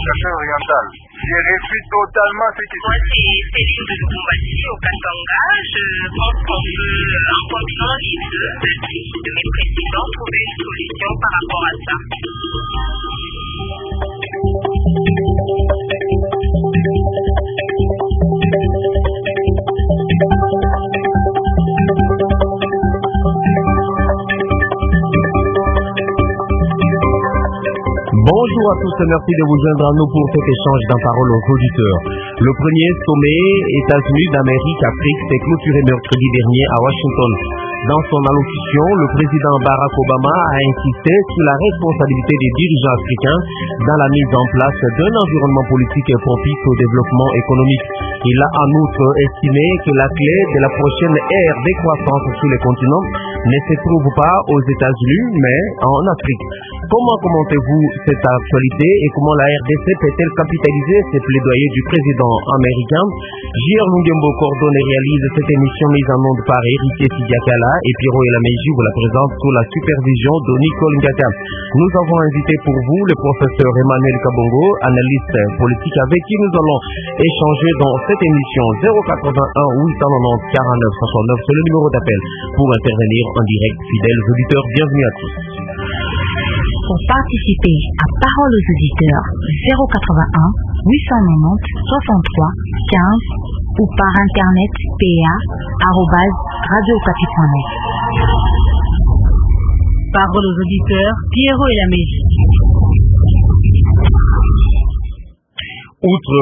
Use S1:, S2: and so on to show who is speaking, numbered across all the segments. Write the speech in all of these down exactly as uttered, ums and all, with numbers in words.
S1: l'Afrique orientale. Je refuse totalement ce qui se
S2: Moi, c'est Céline de Lubumbashi, au Katanga. Je pense qu'on peut, en combinant les deux avis de mes présidents, trouver une solution par rapport à ça.
S3: Bonjour à tous, merci de vous joindre à nous pour cet échange d'un parole aux auditeurs. Le premier sommet États-Unis d'Amérique-Afrique s'est clôturé mercredi dernier à Washington. Dans son allocution, le président Barack Obama a insisté sur la responsabilité des dirigeants africains dans la mise en place d'un environnement politique propice au développement économique. Il a en outre estimé que la clé de la prochaine ère de croissance sur le continent ne se trouve pas aux États-Unis, mais en Afrique. Comment commentez-vous cette actualité et comment la R D C peut-elle capitaliser ces plaidoyers du président américain? J R Lungembo coordonne et réalise cette émission mise en onde par Héritier Sidiakala et Pierrot Elameji vous la présente sous la supervision de Nicole Ngata. Nous avons invité pour vous le professeur Emmanuel Kabongo, analyste politique avec qui nous allons échanger dans cette émission. Zéro quatre-vingt-un huit cent quatre-vingt-dix quarante-neuf soixante-neuf, c'est le numéro d'appel pour intervenir en direct. Fidèles auditeurs, bienvenue à tous.
S4: Pour participer à Parole aux auditeurs, zéro quatre-vingt-un huit cent quatre-vingt-dix soixante-trois quinze ou par internet p a arobase radio okapi point net. Parole aux auditeurs, Pierrot Elameji.
S3: Outre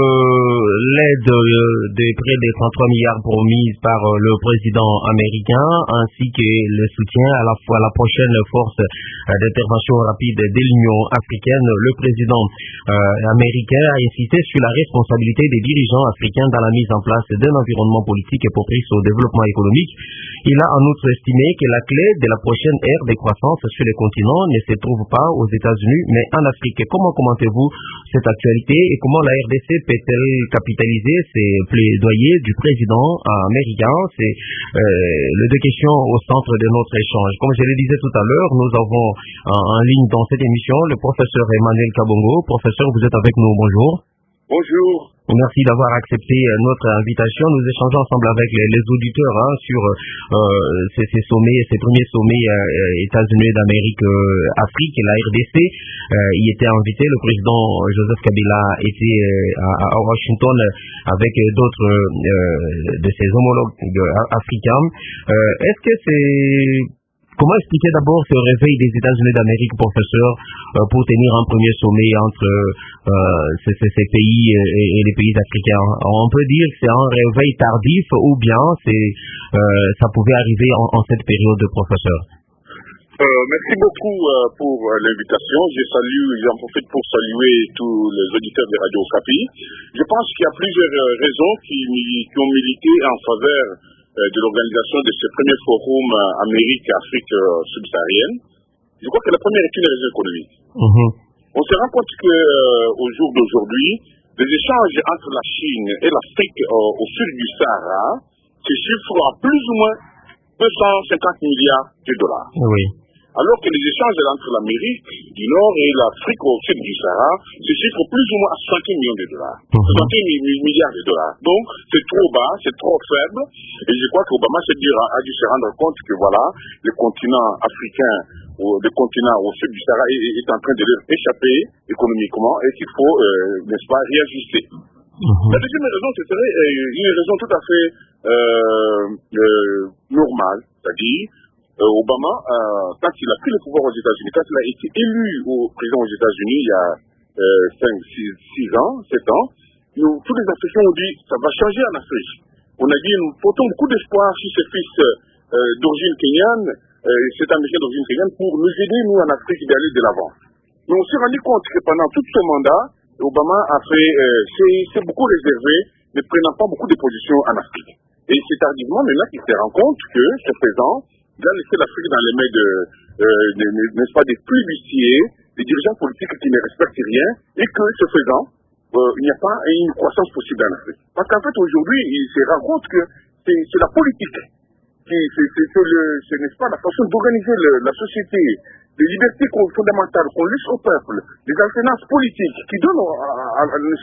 S3: l'aide de près de trente-trois milliards promise par le président américain, ainsi que le soutien à la fois à la prochaine force d'intervention rapide de l'Union africaine, le président euh, américain a insisté sur la responsabilité des dirigeants africains dans la mise en place d'un environnement politique propice au développement économique. Il a en outre estimé que la clé de la prochaine ère de croissance sur le continent ne se trouve pas aux États-Unis, mais en Afrique. Comment commentez-vous cette actualité et comment la R D C peut-elle capitaliser ces plaidoyers du président américain? C'est euh, les deux questions au centre de notre échange. Comme je le disais tout à l'heure, nous avons en, en ligne dans cette émission le professeur Emmanuel Kabongo. Professeur, vous êtes avec nous, bonjour.
S1: Bonjour.
S3: Merci d'avoir accepté notre invitation. Nous échangeons ensemble avec les, les auditeurs hein, sur euh, ces, ces sommets, ces premiers sommets euh, États-Unis d'Amérique, euh, Afrique et la R D C. Euh, y était invité. Le président Joseph Kabila était euh, à, à Washington avec d'autres euh, de ses homologues africains. Euh, est-ce que c'est Comment expliquer d'abord ce réveil des États-Unis d'Amérique, professeur, euh, pour tenir un premier sommet entre euh, ces, ces, ces pays et, et les pays africains? On peut dire que c'est un réveil tardif ou bien c'est, euh, ça pouvait arriver en, en cette période, professeur?
S1: Euh, merci beaucoup euh, pour euh, l'invitation. Je salue, j'en profite pour saluer tous les auditeurs de Radio Okapi. Je pense qu'il y a plusieurs euh, raisons qui, qui ont milité en faveur de l'organisation de ce premier forum euh, Amérique-Afrique euh, subsaharienne. Je crois que la première est une raison économique. Mm-hmm. On se rend compte qu'au euh, jour d'aujourd'hui, les échanges entre la Chine et l'Afrique euh, au sud du Sahara se chiffrent à plus ou moins deux cent cinquante milliards de dollars.
S3: Oui.
S1: Alors que les échanges entre l'Amérique du Nord et l'Afrique au sud du Sahara se chiffrent plus ou moins à soixante millions de dollars. Mm-hmm. soixante milliards de dollars. Donc, c'est trop bas, c'est trop faible. Et je crois qu'Obama a dû se rendre compte que voilà, le continent africain, ou le continent au sud du Sahara est, est en train de leur échapper économiquement et qu'il faut, euh, n'est-ce pas, réajuster. Mm-hmm. La deuxième raison, ce serait euh, une raison tout à fait euh, euh, normale, c'est-à-dire Euh, Obama, euh, quand il a pris le pouvoir aux États-Unis, quand il a été élu au président aux États-Unis il y a cinq, six ans, sept ans, nous, tous les Africains ont dit ça va changer en Afrique. On a dit nous portons beaucoup d'espoir sur ce fils euh, d'origine kenyane, euh, cet Américain d'origine kenyane, pour nous aider, nous, en Afrique, d'aller de l'avant. Mais on s'est rendu compte que pendant tout ce mandat, Obama a fait, euh, c'est beaucoup réservé, ne prenant pas beaucoup de positions en Afrique. Et c'est tardivement maintenant qu'il se rend compte que, ce faisant, il a laissé l'Afrique dans les mains de, euh, de, de, n'est-ce pas, des plébiscités, des dirigeants politiques qui ne respectent rien, et que, ce faisant, euh, il n'y a pas une croissance possible en Afrique. Parce qu'en fait, aujourd'hui, il se rend compte que c'est, c'est la politique, qui, c'est, c'est, c'est, le, c'est, n'est-ce pas, la façon d'organiser le, la société les libertés fondamentales qu'on laisse au peuple, les alternances politiques qui donnent à, à, à,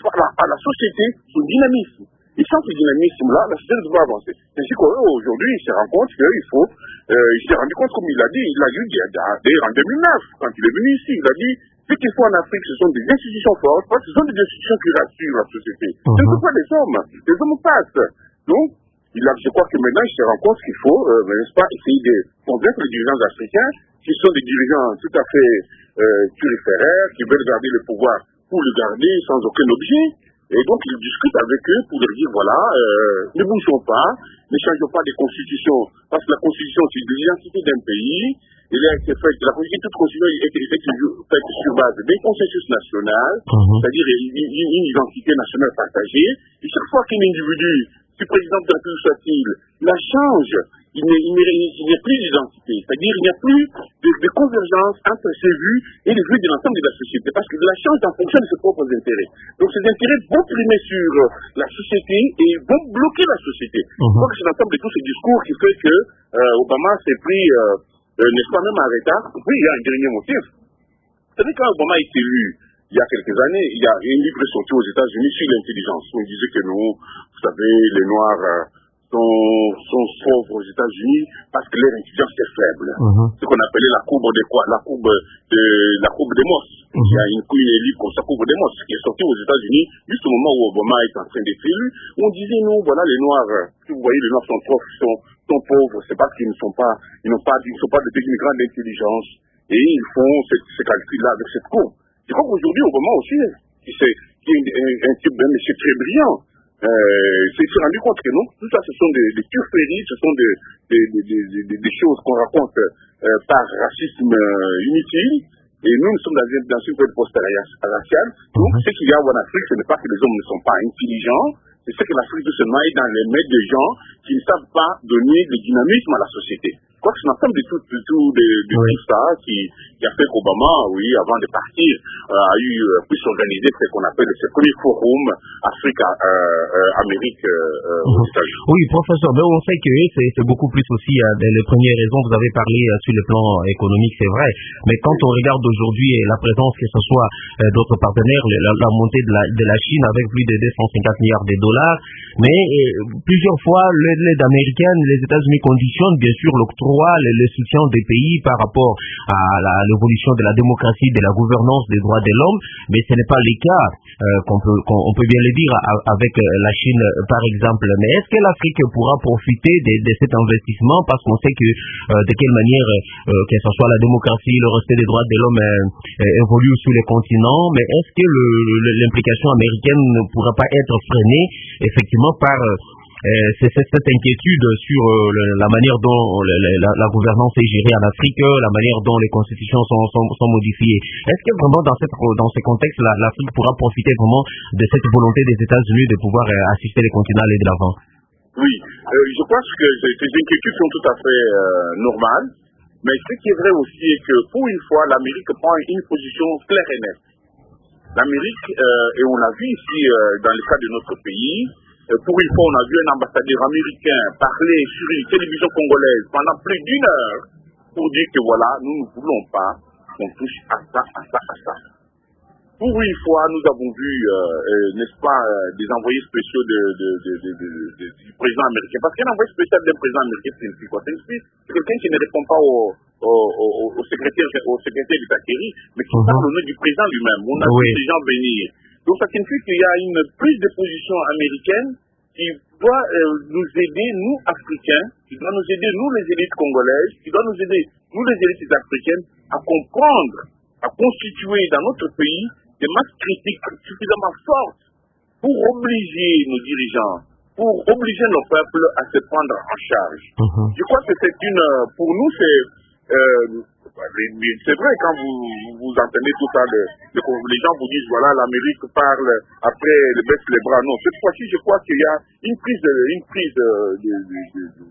S1: à la société son dynamisme. Et sans ce dynamisme-là, la société doit avancer. C'est ainsi qu'aujourd'hui, il se rend compte qu'il faut, euh, il s'est rendu compte, comme il l'a dit, il l'a dit d'ailleurs en deux mille neuf, quand il est venu ici, il a dit, ce qu'il faut en Afrique, ce sont des institutions fortes, parce que ce sont des institutions qui rassurent la société. Uh-huh. Ce ne sont pas des hommes, les hommes passent. Donc, il a, je crois que maintenant, il se rend compte qu'il faut, euh, n'est-ce pas, essayer de convaincre les dirigeants africains, qui sont des dirigeants tout à fait euh, turiféraires, qui veulent garder le pouvoir pour le garder sans aucun objet. Et donc, il discute avec eux pour leur dire, voilà, euh, ne bougeons pas, ne changeons pas de constitution, parce que la constitution, c'est l'identité d'un pays. Il a été fait, la constitution, toute constitution a été faite sur base d'un consensus national, uh-huh. c'est-à-dire une, une, une identité nationale partagée. Et chaque fois qu'un individu, si président de la République soit-il, la change, il n'y a plus d'identité. C'est-à-dire qu'il n'y a plus de, de convergence entre ses vues et les vues de l'ensemble de la société. Parce que la change en fonction de ses propres intérêts. Donc ces intérêts vont primer sur la société et vont bloquer la société. Uh-huh. Je crois que c'est l'ensemble de tous ces discours qui fait que euh, Obama s'est pris, euh, euh, n'est-ce pas, même en retard. Oui, il y a un dernier motif. Vous savez, quand Obama est élu, il y a quelques années, il y a un livre sorti aux États-Unis sur l'intelligence. On disait que nous, vous savez, les Noirs euh, sont, sont pauvres aux États-Unis parce que leur intelligence est faible. Uh-huh. Ce qu'on appelait la courbe de quoi La courbe de la courbe de Morse. Uh-huh. Il y a une, une livre comme ça, courbe de Morse, qui est sorti aux États-Unis juste au moment où Obama est en train d'être élu. On disait, nous, voilà, les Noirs, si vous voyez, les Noirs sont trop, sont, sont pauvres, c'est parce qu'ils ne sont pas, ils n'ont pas, ils ne sont pas de grande intelligence. Et ils font ce, ce calcul-là avec cette courbe. Je crois qu'aujourd'hui, Obama aussi, qui est, qui est un, un type d'un monsieur très brillant, euh, s'est rendu compte que non, tout ça, ce sont des, des turferies, ce sont des, des, des, des, des choses qu'on raconte euh, par racisme euh, inutile. Et nous, nous sommes dans une, dans une poste raciale. Donc, mm-hmm. ce qu'il y a en Afrique, ce n'est pas que les hommes ne sont pas intelligents, c'est ce que l'Afrique tout seulement est dans les mains des gens qui ne savent pas donner le dynamisme à la société. Je crois que c'est l'ensemble de tout, de tout, de, de oui. tout ça qui, qui a fait qu'Obama, oui, avant de partir, euh, a eu, euh, pu s'organiser ce qu'on appelle ce premier forum Afrique, euh, euh, Amérique, euh, aux États-Unis.
S3: Oui, professeur, ben on sait que c'est, c'est beaucoup plus aussi, euh, les premières raisons, vous avez parlé euh, sur le plan économique, c'est vrai, mais quand on regarde aujourd'hui la présence, que ce soit euh, d'autres partenaires, la, la montée de la, de la Chine avec plus de deux cent cinquante milliards de dollars, mais euh, plusieurs fois, l'aide américaine, les États-Unis conditionnent bien sûr l'octroi, le, le soutien des pays par rapport à, la, à l'évolution de la démocratie, de la gouvernance des droits de l'homme, mais ce n'est pas le cas, euh, qu'on peut, qu'on on peut bien le dire, à, avec la Chine par exemple. Mais est-ce que l'Afrique pourra profiter de, de cet investissement, parce qu'on sait que euh, de quelle manière, euh, que ce soit la démocratie, le respect des droits de l'homme euh, euh, évolue sur les continents, mais est-ce que le, le, l'implication américaine ne pourra pas être freinée effectivement par euh, Euh, c'est, c'est cette inquiétude sur euh, le, la manière dont le, la, la gouvernance est gérée en Afrique, la manière dont les constitutions sont, sont, sont modifiées. Est-ce que vraiment dans, cette, dans ce contexte, la, l'Afrique pourra profiter vraiment de cette volonté des États-Unis de pouvoir euh, assister les continents à aller de l'avant?
S1: Oui, euh, je pense que ces inquiétudes sont tout à fait euh, normales, mais ce qui est vrai aussi est que pour une fois, l'Amérique prend une position claire et nette. L'Amérique, euh, et on l'a vu ici euh, dans le cas de notre pays, pour une fois, on a vu un ambassadeur américain parler sur une télévision congolaise pendant plus d'une heure pour dire que voilà, nous ne voulons pas qu'on touche à ça, à ça, à ça. Pour une fois, nous avons vu, euh, euh, n'est-ce pas, euh, des envoyés spéciaux de, de, de, de, de, de, du président américain. Parce qu'un envoyé spécial d'un président américain, c'est quoi? C'est quelqu'un qui ne répond pas au, au, au, au secrétaire, au secrétaire d'État Kerry, mais qui parle au nom du président lui-même. On a vu ces gens venir. Donc ça signifie qu'il y a une prise de position américaine qui doit euh, nous aider, nous Africains, qui doit nous aider, nous les élites congolaises, qui doit nous aider, nous les élites africaines, à comprendre, à constituer dans notre pays des masses critiques suffisamment fortes pour obliger nos dirigeants, pour obliger nos peuples à se prendre en charge. Uh-huh. Je crois que c'est une, pour nous, c'est euh, c'est vrai, quand vous, vous entendez tout ça, les, les gens vous disent, voilà, l'Amérique parle, après, elle baisse les bras. Non, cette fois-ci, je crois qu'il y a une prise de, une prise de, de, de, de,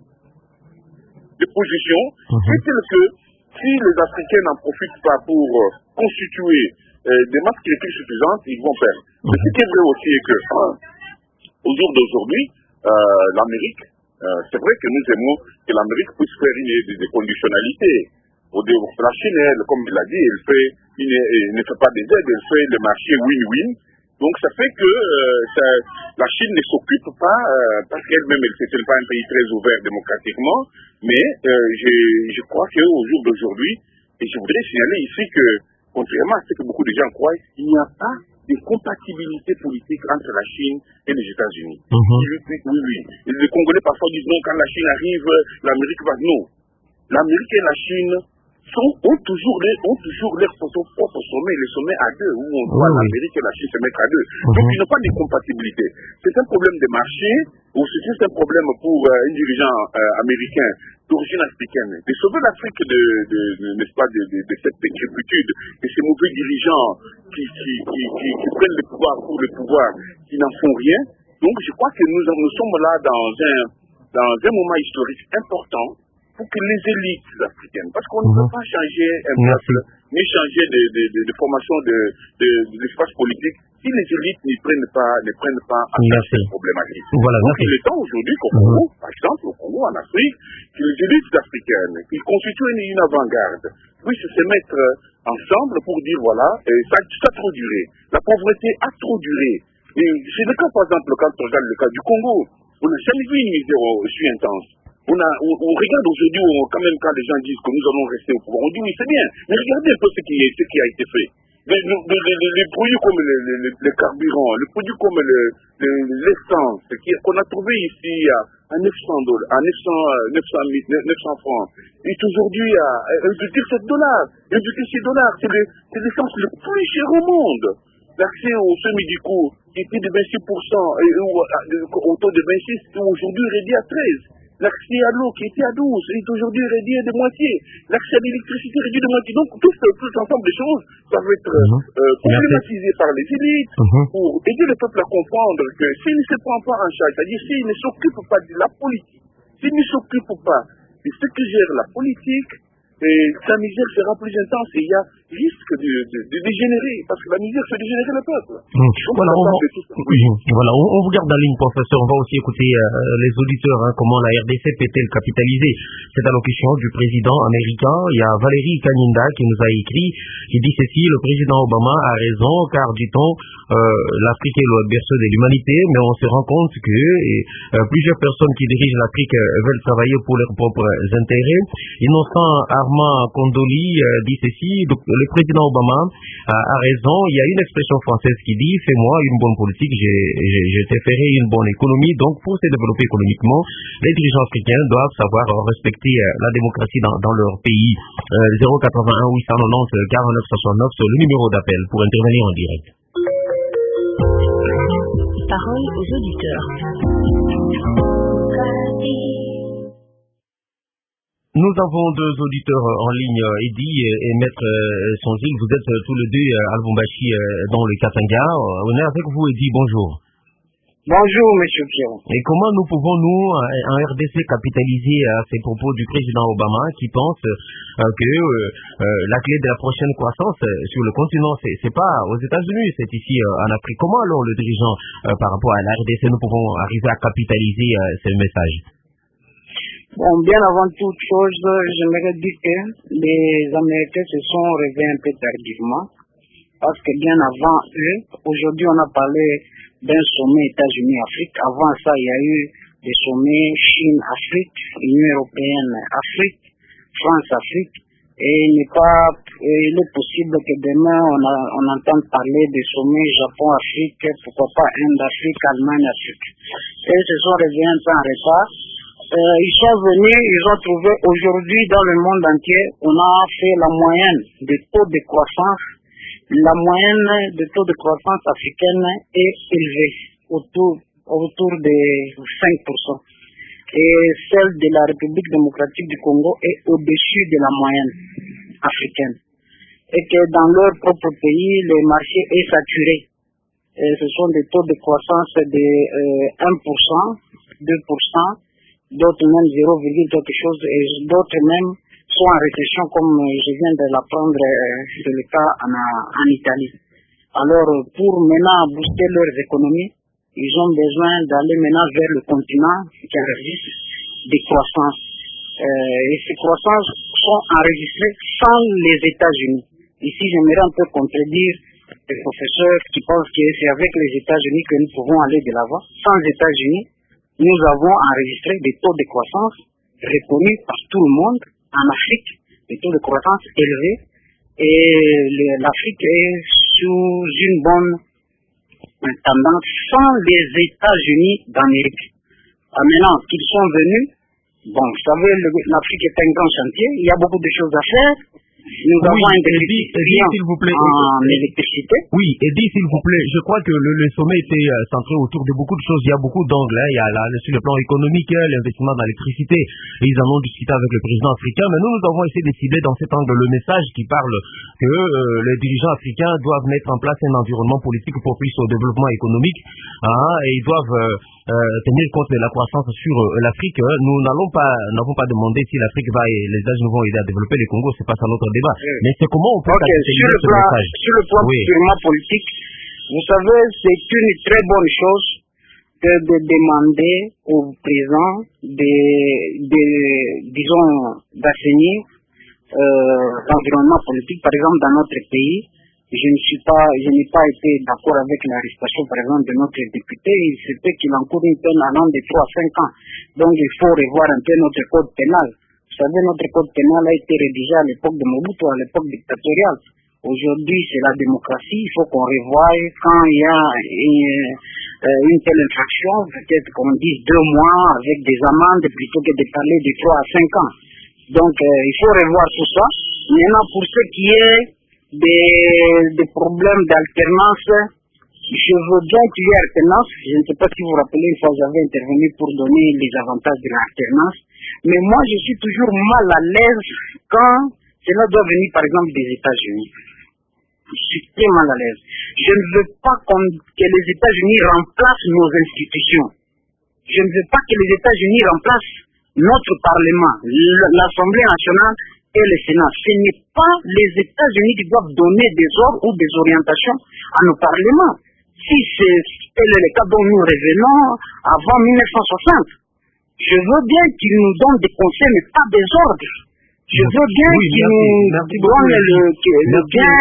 S1: de position. Uh-huh. C'est que si les Africains n'en profitent pas pour euh, constituer euh, des masses critiques suffisantes, ils vont perdre. Uh-huh. Mais ce qui est vrai aussi est que, euh, au jour d'aujourd'hui, euh, l'Amérique, euh, c'est vrai que nous aimons que l'Amérique puisse faire une, des, des conditionnalités. La Chine, elle, comme il l'a dit, elle, fait, elle, elle ne fait pas des aides, elle fait le marché win-win. Donc ça fait que euh, ça, la Chine ne s'occupe pas, euh, parce qu'elle-même, elle n'est pas un pays très ouvert démocratiquement, mais euh, je, je crois qu'au jour d'aujourd'hui, et je voudrais signaler ici que, contrairement à ce que beaucoup de gens croient, il n'y a pas de compatibilité politique entre la Chine et les États-Unis. Mm-hmm. Oui, oui. Les Congolais parfois disent non, quand la Chine arrive, l'Amérique va... Non. L'Amérique et la Chine sont, ont toujours les, ont toujours leurs propres sommets, les sommets à deux, où on voit oui, l'Amérique et la Chine se mettre à deux. Mm-hmm. Donc il n'y a pas de compatibilité. C'est un problème de marché, ou c'est un problème pour euh, un dirigeant euh, américain d'origine africaine, de sauver l'Afrique de, de, de, n'est-ce pas, de, de, de cette décrépitude, de ces mauvais dirigeants qui, qui, qui, qui, qui prennent le pouvoir pour le pouvoir, qui n'en font rien. Donc je crois que nous, nous sommes là dans un, dans un moment historique important pour que les élites africaines, parce qu'on mm-hmm. ne peut pas changer un peuple, ni changer de, de, de, de formation de, de, de l'espace politique, si les élites ne prennent pas, ne prennent pas en charge cette problématique. Voilà, donc il est temps aujourd'hui qu'au Congo, mm-hmm. par exemple, au Congo, en Afrique, que les élites africaines, qui constituent une, une avant-garde, puissent se mettre ensemble pour dire voilà, et ça, ça a trop duré. La pauvreté a trop duré. Et c'est le cas, par exemple, quand on regarde le cas du Congo, on n'a jamais vu une misère aussi intense. On, a, on, on regarde aujourd'hui, on, quand même, quand les gens disent que nous allons rester au pouvoir, on dit oui, c'est bien, mais regardez un peu ce qui, est, ce qui a été fait. Les, les, les, les produits comme le, le, le, le carburant, les produits comme le, le, l'essence, qu'on a trouvé ici à, à neuf cents dollars, à neuf cents francs, est aujourd'hui à un virgule sept dollars, un virgule six dollars, c'est, le, c'est l'essence le plus cher au monde. L'accès aux soins médicaux qui était de vingt-six pour cent et au, au taux de vingt-six, est aujourd'hui réduit à treize. L'accès à l'eau qui était à douze est aujourd'hui réduit de moitié. L'accès à l'électricité est réduit de moitié. Donc tout, tout ensemble de choses, ça va être euh, euh, problématisé par les élites mm-hmm. pour aider le peuple à comprendre que s'il ne se prend pas en charge, c'est-à-dire s'il ne s'occupe pas de la politique, s'il ne s'occupe pas de ce que gère la politique, et sa misère sera plus intense et il y a risque de, de, de dégénérer, parce que la misère fait dégénérer le peuple.
S3: Mmh. Voilà, on, va, oui. voilà on, on vous garde en ligne, professeur. On va aussi écouter euh, les auditeurs, hein, comment la R D C peut-elle capitaliser cette allocution du président américain. Il y a Valérie Kaninda qui nous a écrit, qui dit ceci: le président Obama a raison, car dit-on, euh, l'Afrique est le berceau de l'humanité, mais on se rend compte que et, euh, plusieurs personnes qui dirigent l'Afrique euh, veulent travailler pour leurs propres intérêts. Innocent Armand Kondoli euh, dit ceci: donc, le président Obama a, a raison. Il y a une expression française qui dit « fais-moi une bonne politique, j'ai, j'ai, je te ferai une bonne économie ». Donc, pour se développer économiquement, les dirigeants africains doivent savoir respecter euh, la démocratie dans, dans leur pays. Euh, zéro quatre-vingt-un huit cent quatre-vingt-dix quarante-neuf soixante-neuf, c'est le numéro d'appel pour intervenir en direct.
S4: Parole aux auditeurs.
S3: Nous avons deux auditeurs en ligne, Eddy et Maître Sonzil. Vous êtes tous les deux à Lubumbashi dans le Katanga. On est avec vous, Eddy. Bonjour.
S5: Bonjour, Monsieur Pierrot.
S3: Et comment nous pouvons, nous, en R D C, capitaliser à ces propos du président Obama qui pense que euh, la clé de la prochaine croissance sur le continent, c'est, c'est pas aux États-Unis, c'est ici en Afrique. Comment alors le dirigeant, euh, par rapport à la R D C, nous pouvons arriver à capitaliser euh, ce message?
S5: Bon, bien avant toute chose, j'aimerais dire que les Américains se sont réveillés un peu tardivement, parce que bien avant eux, aujourd'hui on a parlé d'un sommet États-Unis-Afrique. Avant ça, il y a eu des sommets Chine-Afrique, Union européenne-Afrique, France-Afrique, et il n'est pas, il est possible que demain on, a, on entende parler des sommets Japon-Afrique, pourquoi pas Inde-Afrique, Allemagne-Afrique. Et ils se sont réveillés un peu en retard. Euh, ils sont venus, ils ont trouvé aujourd'hui dans le monde entier, on a fait la moyenne des taux de croissance. La moyenne des taux de croissance africaine est élevée, autour, autour de cinq pour cent. Et celle de la République démocratique du Congo est au-dessus de la moyenne africaine. Et que dans leur propre pays, le marché est saturé. Et ce sont des taux de croissance de euh, un pour cent, deux pour cent, d'autres même zéro virgule quelque chose, et d'autres même sont en récession, comme je viens de l'apprendre, c'est le cas en, en Italie. Alors, pour maintenant booster leurs économies, ils ont besoin d'aller maintenant vers le continent qui enregistre des croissances. Euh, et ces croissances sont enregistrés sans les États-Unis. Ici, j'aimerais un peu contredire les professeurs qui pensent que c'est avec les États-Unis que nous pouvons aller de l'avant. Sans États-Unis, nous avons enregistré des taux de croissance reconnus par tout le monde en Afrique, des taux de croissance élevés, et l'Afrique est sous une bonne tendance sans les États-Unis d'Amérique. Ah, maintenant qu'ils sont venus, bon, vous savez, l'Afrique est un grand chantier, il y a beaucoup de choses à faire. Nous
S3: oui,
S5: avons un
S3: Eddie, Eddie, s'il vous plaît.
S5: en électricité.
S3: Oui, Eddie, s'il vous plaît. Je crois que le, le sommet était euh, centré autour de beaucoup de choses. Il y a beaucoup d'angles. Hein. Il y a là, sur le plan économique, hein, l'investissement dans l'électricité. Ils en ont discuté avec le président africain. Mais nous, nous avons essayé de cibler dans cet angle le message qui parle que euh, les dirigeants africains doivent mettre en place un environnement politique propice au développement économique. Hein, et ils doivent euh, euh, tenir compte de la croissance sur euh, l'Afrique. Nous n'allons pas, n'avons pas demandé si l'Afrique va et les États-Unis vont aider à développer le Congo. C'est pas ça notre débat. Oui. Mais c'est comment on peut
S5: okay, sur le plan, sur le plan oui. purement politique, vous savez, c'est une très bonne chose que de demander au président de, de disons, d'assainir euh, l'environnement politique. Par exemple, dans notre pays, je ne suis pas, je n'ai pas été d'accord avec l'arrestation, par exemple, de notre député. Il se peut qu'il encourt une peine allant de trois à cinq ans. Donc, il faut revoir un peu notre code pénal. Vous savez, notre code pénal a été rédigé à l'époque de Mobutu, à l'époque dictatoriale. Aujourd'hui, c'est la démocratie. Il faut qu'on revoie quand il y a une, euh, une telle infraction, peut-être qu'on dise deux mois avec des amendes plutôt que de parler de trois à cinq ans. Donc, euh, il faut revoir tout ça. Maintenant, pour ce qui est des, des problèmes d'alternance, je veux bien qu'il y ait alternance. Je ne sais pas si vous vous rappelez, une fois j'avais intervenu pour donner les avantages de l'alternance. Mais moi, je suis toujours mal à l'aise quand cela doit venir, par exemple, des États-Unis. Je suis très mal à l'aise. Je ne veux pas que les États-Unis remplacent nos institutions. Je ne veux pas que les États-Unis remplacent notre Parlement, l'Assemblée nationale et le Sénat. Ce n'est pas les États-Unis qui doivent donner des ordres ou des orientations à nos parlements. Si c'est tel est le cas dont nous revenons avant mille neuf cent soixante, je veux bien qu'ils nous donnent des conseils, mais pas des ordres. Je veux bien oui, qu'ils nous donnent le, le bien,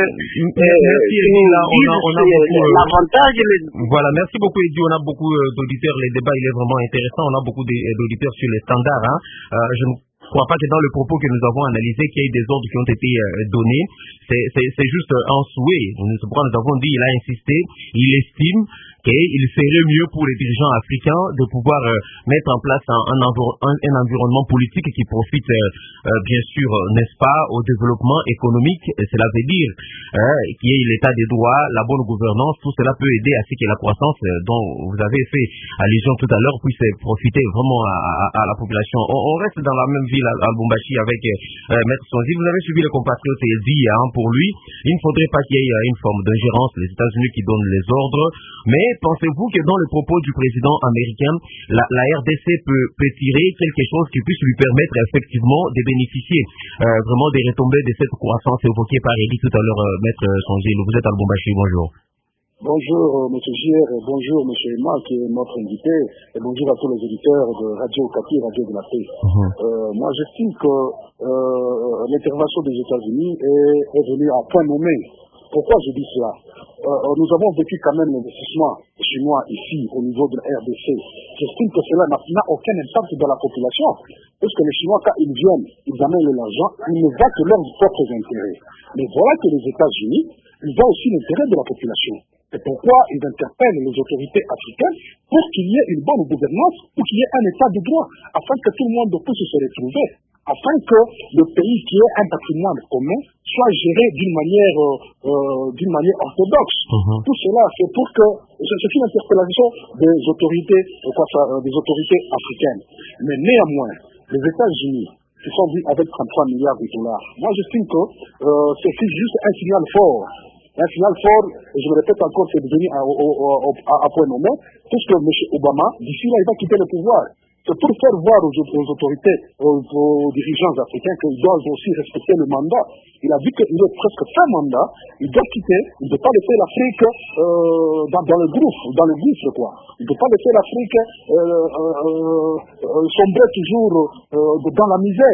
S5: l'avantage.
S3: Voilà, merci beaucoup Eddie, on a beaucoup d'auditeurs, les débats il est vraiment intéressant, on a beaucoup d'auditeurs sur les standards. Hein. Euh, je ne crois pas que dans le propos que nous avons analysé, qu'il y ait des ordres qui ont été euh, donnés, c'est juste un souhait. C'est pourquoi nous avons dit, il a insisté, il estime qu'il serait mieux pour les dirigeants africains de pouvoir euh, mettre en place un, un, envir un, un environnement politique qui profite euh, euh, bien sûr, n'est-ce pas, au développement économique. Cela veut dire euh, qu'il y ait l'état des droits, la bonne gouvernance, tout cela peut aider à ce que la croissance euh, dont vous avez fait allusion tout à l'heure puisse profiter vraiment à, à, à la population. On, on reste dans la même ville à, à Lubumbashi avec euh, Maître Sonzi. Vous avez suivi le compatriote et dit, hein, pour lui, il ne faudrait pas qu'il y ait euh, une forme d'ingérence, les États-Unis qui donnent les ordres, mais pensez-vous que dans le propos du président américain, la, la R D C peut, peut tirer quelque chose qui puisse lui permettre effectivement de bénéficier euh, vraiment des retombées de cette croissance évoquée par Eddie tout à l'heure, euh, Maître Sonzi. Vous êtes à Lubumbashi, bonjour.
S6: Bonjour euh, M. Gier, bonjour M. Emma qui est notre invité, et bonjour à tous les auditeurs de Radio Okapi, Radio de la Paix. Uh-huh. euh, moi j'estime que euh, l'intervention des États-Unis est, est venue à point nommé. Pourquoi je dis cela? euh, Nous avons vécu quand même l'investissement chinois ici au niveau de la R D C. J'estime que cela n'a aucun impact dans la population, parce que les Chinois, quand ils viennent, ils amènent l'argent, ils ne voient que leurs propres intérêts. Mais voilà que les États-Unis, ils voient aussi l'intérêt de la population. C'est pourquoi ils interpellent les autorités africaines pour qu'il y ait une bonne gouvernance, pour qu'il y ait un état de droit, afin que tout le monde puisse se retrouver, afin que le pays qui ait un patrimoine commun soit géré d'une manière, euh, euh, d'une manière orthodoxe. Uh-huh. Tout cela, c'est pour que, c'est une interpellation des autorités, euh, quoi, ça, euh, des autorités africaines. Mais néanmoins, les États-Unis, qui sont venus avec trente-trois milliards de dollars, moi j'estime que euh, c'est juste un signal fort. Un signal fort, et je me répète encore, c'est devenu à, à, à, à point nommé, puisque M. Obama, d'ici là, il va quitter le pouvoir. C'est pour faire voir aux, aux autorités, aux, aux dirigeants africains qu'ils doivent aussi respecter le mandat. Il a dit qu'il est presque fin mandat, il doit quitter, il ne peut pas laisser l'Afrique euh, dans, dans le gouffre, dans le gouffre quoi. Il ne peut pas laisser l'Afrique euh, euh, euh, sombrer toujours euh, dans la misère.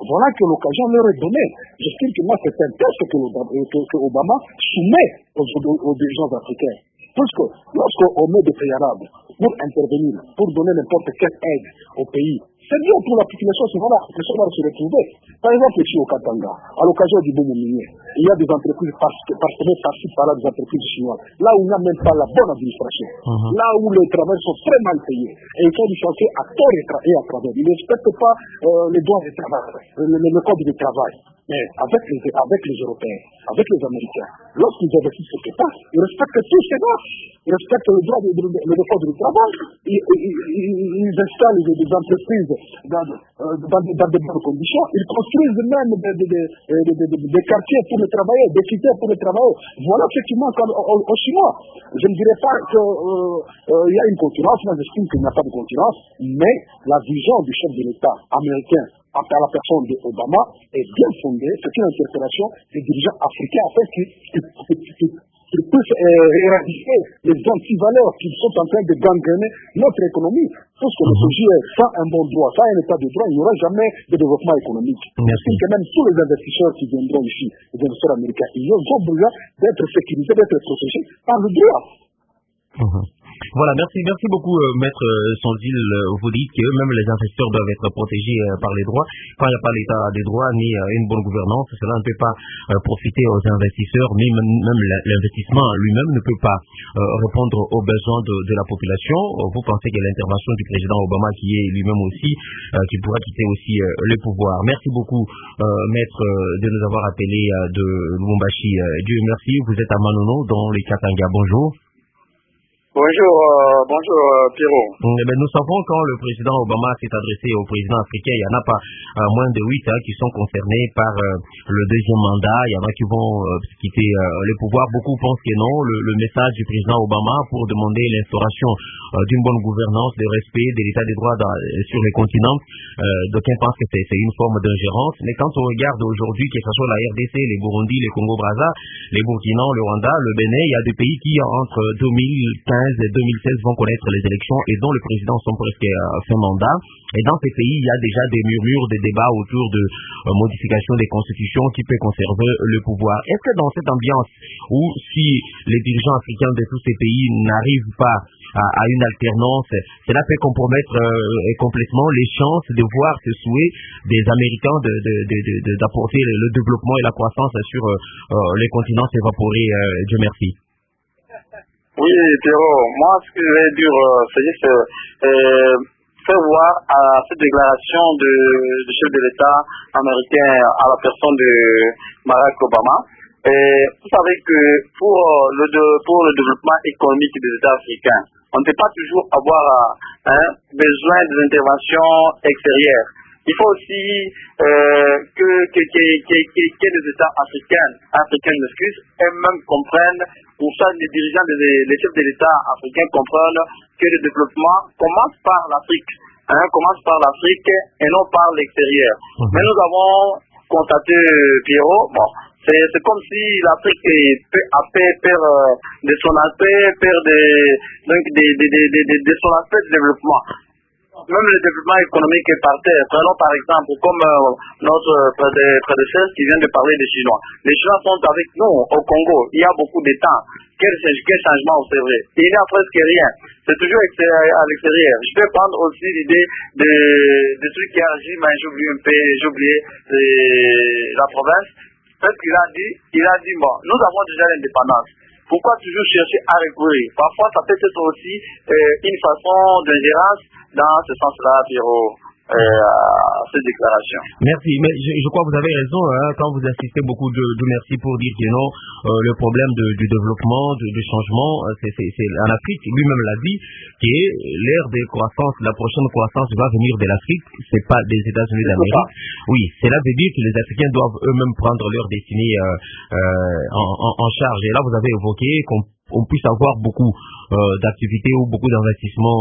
S6: Voilà que l'occasion leur est donnée. J'estime que moi, c'est un test que, que, que Obama soumet aux, aux, aux dirigeants africains. Parce que lorsqu'on met des préalables pour intervenir, pour donner n'importe quelle aide au pays, c'est bien pour la population, c'est voilà, la population va se retrouver. Par exemple, ici au Katanga, à l'occasion du boom minier, il y a des entreprises partenaires par-ci par-là, des entreprises chinoises, là où il n'y a même pas la bonne administration, uh-huh. là où les travailleurs sont très mal payés, et ils sont licenciés à tort et à travers. Ils ne respectent pas euh, les droits du travail, le, le, le code du travail. Mais avec les, avec les Européens, avec les Américains, lorsqu'ils investissent quelque part, ils respectent tous ces droits. Ils respectent le droit de, de, de, de code du travail. Ils, ils, ils installent des, des entreprises dans, dans, dans de bonnes conditions. Ils construisent même des, des, des, des, des, des quartiers pour les travailleurs, des cités pour les travailleurs. Voilà ce qui manque aux, aux Chinois. Je ne dirais pas qu'il euh, euh, y a une concurrence. Moi, j'estime qu'il n'y a pas de concurrence. Mais la vision du chef de l'État américain à la personne d'Obama est bien fondée. C'est une interpellation des dirigeants africains afin qu'ils puissent euh, éradiquer les antivaleurs qui sont en train de gangréner notre économie. Parce que le sujet est sans un bon droit, sans un état de droit, il n'y aura jamais de développement économique. Merci. Que même tous les investisseurs qui viendront ici, les investisseurs américains, ils ont besoin d'être sécurisés, d'être protégés par le droit.
S3: Mmh. Voilà, merci, merci beaucoup, euh, Maître euh, Sondil. Euh, vous dites que même les investisseurs doivent être protégés euh, par les droits. Quand il n'y a pas l'état des droits ni euh, une bonne gouvernance, cela ne peut pas euh, profiter aux investisseurs, mais même l'investissement lui-même ne peut pas euh, répondre aux besoins de, de la population. Vous pensez que l'intervention du président Obama, qui est lui-même aussi, euh, qui pourra quitter aussi euh, le pouvoir. Merci beaucoup, euh, Maître, euh, de nous avoir appelés euh, de Lubumbashi. Euh, Dieu merci, vous êtes à Manono, dans les Katanga. Bonjour.
S7: Bonjour, euh, bonjour euh, Pierrot.
S3: Eh bien, nous savons quand le président Obama s'est adressé au président africain, il n'y en a pas euh, moins de huit hein, qui sont concernés par euh, le deuxième mandat. Il y en a qui vont euh, quitter euh, le pouvoir. Beaucoup pensent que non. Le, le message du président Obama pour demander l'instauration euh, d'une bonne gouvernance, de respect de l'état des droits dans, sur les continents, euh, d'aucuns pensent que c'est une forme d'ingérence. Mais quand on regarde aujourd'hui, que ce soit la R D C, les Burundi, les Congo-Brazza, les Burkina, le Rwanda, le Bénin, il y a des pays qui entre deux mille quinze et deux mille seize vont connaître les élections et dont le président sont presque à fin mandat. Et dans ces pays, il y a déjà des murmures, des débats autour de euh, modification des constitutions qui peut conserver le pouvoir. Est-ce que dans cette ambiance où si les dirigeants africains de tous ces pays n'arrivent pas à, à une alternance, cela peut compromettre euh, complètement les chances de voir ce souhait des Américains de, de, de, de, d'apporter le, le développement et la croissance sur euh, euh, les continents s'évaporer? euh, Dieu merci.
S7: Oui, Pierrot, moi, ce que je vais dire, c'est juste euh, faire voir à cette déclaration de, du chef de l'État américain à la personne de Barack Obama. Et vous savez que pour le, pour le développement économique des États africains, on ne peut pas toujours avoir hein, besoin des interventions extérieures. Il faut aussi euh, que, que, que, que, que, que les États africains, africains m'excuse, eux-mêmes comprennent, ou ça les dirigeants, les, les chefs de l'État africains comprennent que le développement commence par l'Afrique, hein, commence par l'Afrique et non par l'extérieur. Mmh. Mais nous avons constaté, Pierrot, bon, c'est comme si l'Afrique perd de son aspect, perd de, donc de, de, de, de, de, de son aspect de développement. Même le développement économique est par terre. Prenons par exemple comme euh, notre prédécesseur qui vient de parler des Chinois. Les Chinois sont avec nous au Congo. Il y a beaucoup de temps. Quel, quel changement observé? Il n'y a presque rien. C'est toujours à l'extérieur. Je peux prendre aussi l'idée de, de celui qui a agi, mais j'ai oublié un peu, j'ai oublié la province. Parce qu'il a dit, il a dit, bon, nous avons déjà l'indépendance. Pourquoi toujours chercher à recourir? Parfois, ça peut être aussi euh, une façon d'ingérence dans ce sens-là, Pierrot, euh, à cette déclaration.
S3: Merci, mais je, je crois que vous avez raison hein, quand vous insistez beaucoup de, de merci pour dire que non, euh, le problème de, du développement, de, du changement, c'est en Afrique, lui-même l'a dit, que l'ère de croissance, la prochaine croissance va venir de l'Afrique, c'est pas des États-Unis d'Amérique. Oui, cela veut dire que les Africains doivent eux-mêmes prendre leur destinée euh, euh, en, en, en charge. Et là, vous avez évoqué qu'on on puisse avoir beaucoup euh, d'activités ou beaucoup d'investissements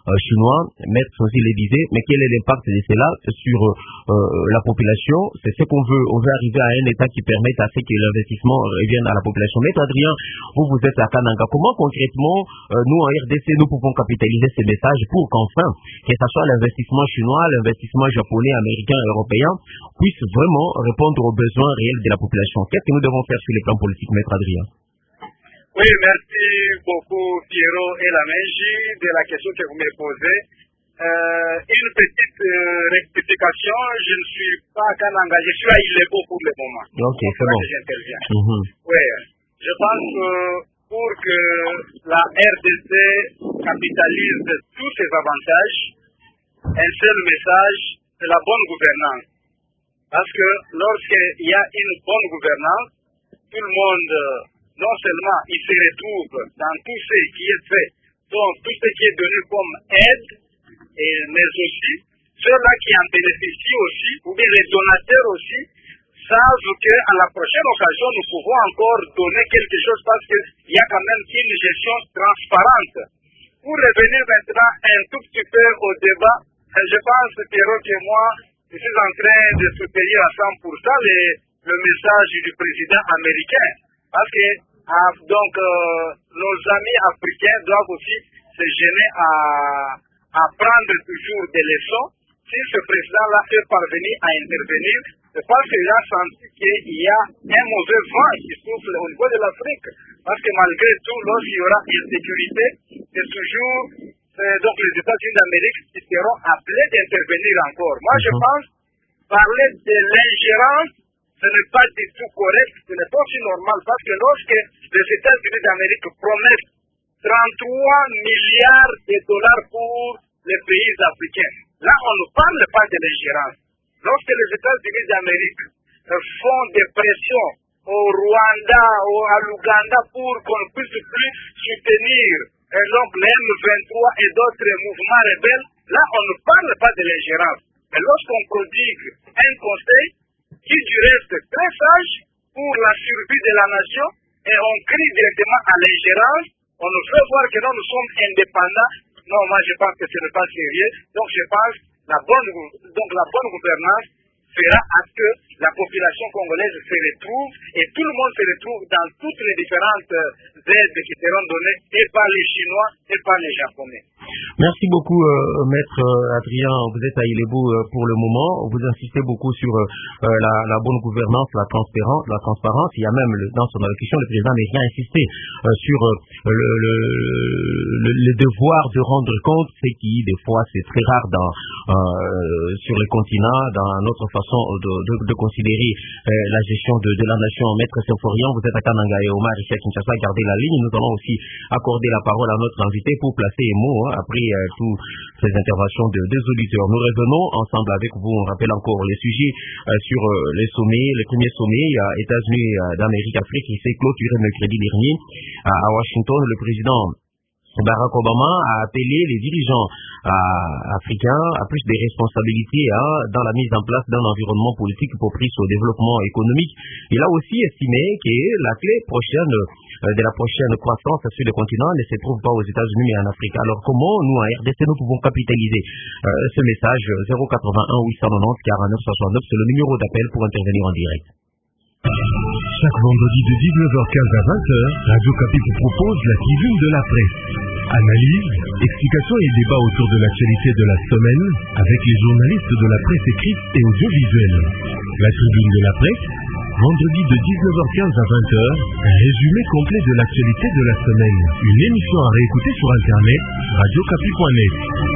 S3: chinois. Maître Sonsi le disait, mais quel est l'impact de cela sur euh, la population? C'est ce qu'on veut. On veut arriver à un état qui permette à ce que l'investissement revienne à la population. Maître Adrien, vous, vous êtes à Kananga. Comment concrètement, euh, nous, en R D C, nous pouvons capitaliser ces messages pour qu'enfin, que ce soit l'investissement chinois, l'investissement japonais, américain, européen, puisse vraiment répondre aux besoins réels de la population? Qu'est-ce que nous devons faire sur le plan politique, Maître Adrien?
S8: Oui, merci beaucoup Pierrot et la Menji de la question que vous me posez. Euh, une petite euh, rectification, je ne suis pas à Kananga, je suis à Ilebo pour le moment.
S3: Ok, c'est bon.
S8: J'interviens.
S3: Mm-hmm.
S8: Oui, je pense que pour que la R D C capitalise tous ses avantages, un seul message, c'est la bonne gouvernance. Parce que lorsqu'il y a une bonne gouvernance, tout le monde, non seulement il se retrouve dans tout ce qui est fait, donc tout ce qui est donné comme aide, et, mais aussi ceux-là qui en bénéficient aussi, ou bien les donateurs aussi, savent qu'à la prochaine occasion, nous pouvons encore donner quelque chose parce qu'il y a quand même une gestion transparente. Pour revenir maintenant un tout petit peu au débat, je pense, Pierrot, que moi, je suis en train de soutenir à cent pour cent le, le message du président américain. Parce que ah, donc, euh, nos amis africains doivent aussi se gêner à, à prendre toujours des leçons. Si ce président-là est parvenu à intervenir, c'est parce qu'il a senti qu'il y a un mauvais vent qui souffle au niveau de l'Afrique. Parce que malgré tout, lorsqu'il y aura insécurité, c'est toujours euh, donc les États-Unis d'Amérique qui seront appelés d'intervenir encore. Moi, je pense parler de l'ingérence, ce n'est pas du tout correct, ce n'est pas aussi normal, parce que lorsque les États-Unis d'Amérique promettent trente-trois milliards de dollars pour les pays africains, là, on ne parle pas de l'ingérence. Lorsque les États-Unis d'Amérique font des pressions au Rwanda ou à l'Ouganda pour qu'on ne puisse plus soutenir et donc les M vingt-trois et d'autres mouvements rebelles, là, on ne parle pas de l'ingérence. Mais lorsqu'on prodigue un conseil qui du reste très sage pour la survie de la nation et on crie directement à l'ingérence, on nous fait voir que non, nous sommes indépendants. Non, moi je pense que ce n'est pas sérieux. Donc je pense que la bonne, donc la bonne gouvernance fera à ce que la population congolaise se retrouve et tout le monde se retrouve dans toutes les différentes aides qui seront données et par les Chinois et par les Japonais.
S3: Merci beaucoup, euh, Maître Adrien. Vous êtes à Ilebo euh, pour le moment. Vous insistez beaucoup sur euh, la, la bonne gouvernance, la transparence, la transparence. Il y a même le, dans son allocution, le président américain a insisté euh, sur euh, le, le, le, le devoir de rendre compte, ce qui, des fois, c'est très rare dans, euh, sur les continents, dans notre façon de, de, de considérer euh, la gestion de, de la nation. Maître Symphorien, vous êtes à Kananga et Omar ici à Kinshasa, gardez la ligne. Nous allons aussi accorder la parole à notre invité pour placer les mots hein, après euh, toutes ces interventions de deux auditeurs. Nous revenons ensemble avec vous. On rappelle encore les sujets euh, sur euh, les sommets, les premiers sommets à États-Unis d'Amérique, Afrique, qui s'est clôturé mercredi dernier à, à Washington. Le président Barack Obama a appelé les dirigeants euh, africains à plus de responsabilités hein, dans la mise en place d'un environnement politique propice au développement économique. Il a aussi estimé que la clé prochaine euh, de la prochaine croissance sur le continent ne se trouve pas aux États-Unis mais en Afrique. Alors comment nous, à R D C, nous pouvons capitaliser euh, ce message? Zéro quatre-vingt-un huit cent quatre-vingt-dix quarante-neuf soixante-neuf, c'est le numéro d'appel pour intervenir en direct.
S9: Chaque vendredi de dix-neuf heures quinze à vingt heures, Radio Kapi vous propose la tribune de la presse. Analyse, explications et débats autour de l'actualité de la semaine avec les journalistes de la presse écrite et audiovisuelle. La tribune de la presse, vendredi de dix-neuf heures quinze à vingt heures, un résumé complet de l'actualité de la semaine. Une émission à réécouter sur Internet, radio kapi point net.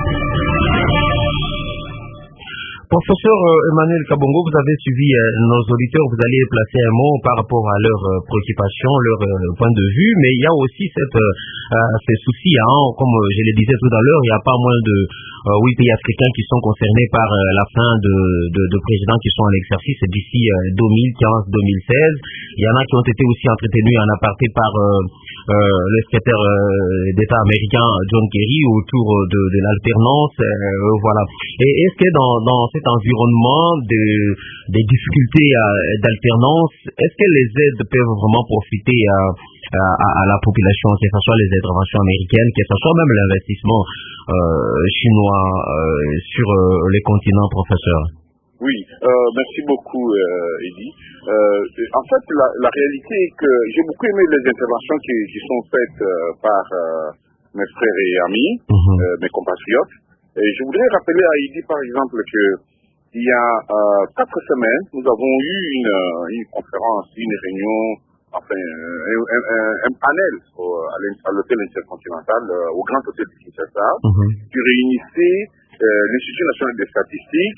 S3: Professeur Emmanuel Kabongo, vous avez suivi euh, nos auditeurs, vous allez placer un mot par rapport à leurs euh, préoccupations, leur euh, point de vue, mais il y a aussi cette, euh, ces soucis, hein, comme je le disais tout à l'heure, il n'y a pas moins de euh, huit pays africains qui sont concernés par euh, la fin de, de, de présidents qui sont en exercice d'ici euh, deux mille quinze deux mille seize. Il y en a qui ont été aussi entretenus en aparté par euh, euh, le secrétaire euh, d'État américain John Kerry autour de, de l'alternance, euh, voilà. Et est-ce que dans, dans cette cet environnement de, des difficultés euh, d'alternance, est-ce que les aides peuvent vraiment profiter à, à, à la population, que ce soit les interventions américaines, que ce soit même l'investissement euh, chinois euh, sur euh, les continents, professeur?
S1: Oui, euh, merci beaucoup, euh, Eddie. Euh, en fait, la, la réalité est que j'ai beaucoup aimé les interventions qui, qui sont faites euh, par euh, mes frères et amis, mm-hmm. euh, mes compatriotes. Et je voudrais rappeler à Eddie, par exemple, que il y a euh, quatre semaines, nous avons eu une, une conférence, une réunion, enfin, un, un, un, un panel au, à l'hôtel intercontinental, euh, au Grand Hôtel de Kinshasa, mm-hmm. qui réunissait euh, l'Institut national des statistiques,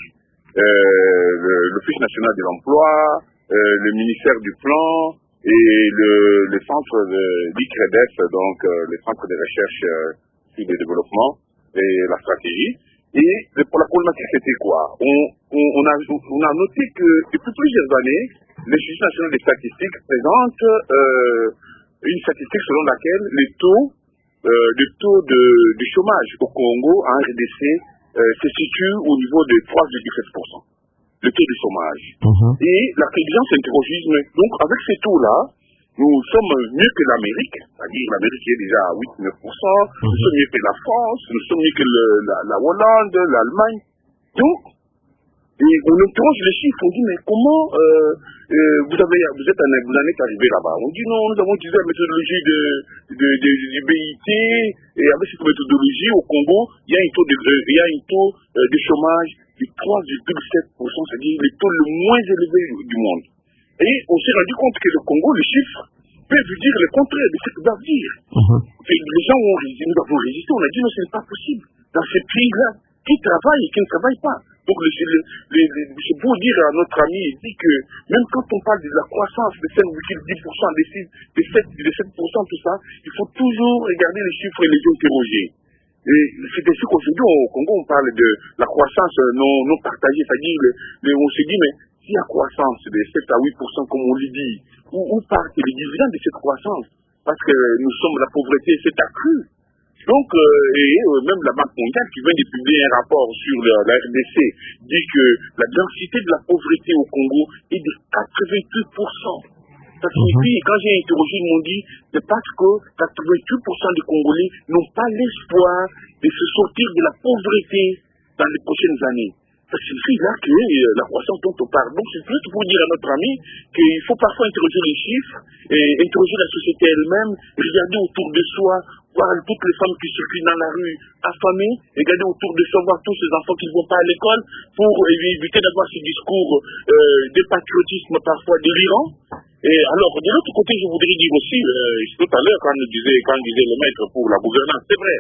S1: Euh, l'Office national de l'emploi, euh, le ministère du plan et le, le centre de l'I C R E D E S, donc euh, le centre de recherche euh, sur le développement et la stratégie. Et pour la problématique, c'était quoi? on, on, on, a, on a noté que depuis plusieurs années, l'Institut national des statistiques présente euh, une statistique selon laquelle les taux, euh, le taux de, de chômage au Congo en R D C Euh, se situe au niveau de trois virgule sept pour cent, le taux de chômage. Mm-hmm. Et la prévision s'interroge, donc avec ces taux-là, nous sommes mieux que l'Amérique, c'est-à-dire l'Amérique est déjà à huit à neuf pour cent, mm-hmm. nous sommes mieux que la France, nous sommes mieux que le, la, la Hollande, l'Allemagne. Donc, et on interroge les chiffres, on dit mais comment euh, euh, vous, avez, vous, êtes en, vous en êtes arrivé là-bas? On dit non, nous avons utilisé la méthodologie de, de, de, du B I T, et avec cette méthodologie au Congo, il y a un taux de, euh, il y a un taux euh, de chômage de trois virgule sept pour cent, c'est-à-dire le taux le moins élevé du monde. Et on s'est rendu compte que le Congo, les chiffres peuvent dire le contraire de ce qu'ils doivent dire. Mm-hmm. Et les gens ont résisté, nous avons résisté, on a dit non, ce n'est pas possible. Dans ces pays-là, qui travaillent et qui ne travaillent pas. Donc, c'est beau dire à notre ami, il dit que même quand on parle de la croissance de cinq virgule dix pour cent, de sept pour cent, tout ça, il faut toujours regarder les chiffres et les interroger. Et c'est ainsi qu'aujourd'hui, au Congo, on parle de la croissance non, non partagée, c'est-à-dire, le, le, on se dit, mais si la croissance de sept à huit pour cent, comme on le dit, où, où partent les dividendes de cette croissance? Parce que nous sommes, la pauvreté s'est accrue. Donc, euh, et euh, même la Banque mondiale qui vient de publier un rapport sur le, la R D C dit que la densité de la pauvreté au Congo est de quatre-vingt-huit pour cent. Ça signifie, mm-hmm. quand j'ai interrogé, ils m'ont dit, c'est parce que quatre-vingt-huit pour cent des Congolais n'ont pas l'espoir de se sortir de la pauvreté dans les prochaines années. Ça signifie là que euh, la croissance dont on parle. Donc, c'est juste pour dire à notre ami qu'il faut parfois interroger les chiffres, et interroger la société elle-même, regarder autour de soi, voir toutes les femmes qui circulent dans la rue affamées, regarder autour de soi, voir tous ces enfants qui ne vont pas à l'école, pour éviter d'avoir ce discours euh, de patriotisme parfois délirant. Et alors, de l'autre côté, je voudrais dire aussi, euh, tout à l'heure, quand nous disait, quand disait le maître pour la gouvernance, c'est vrai.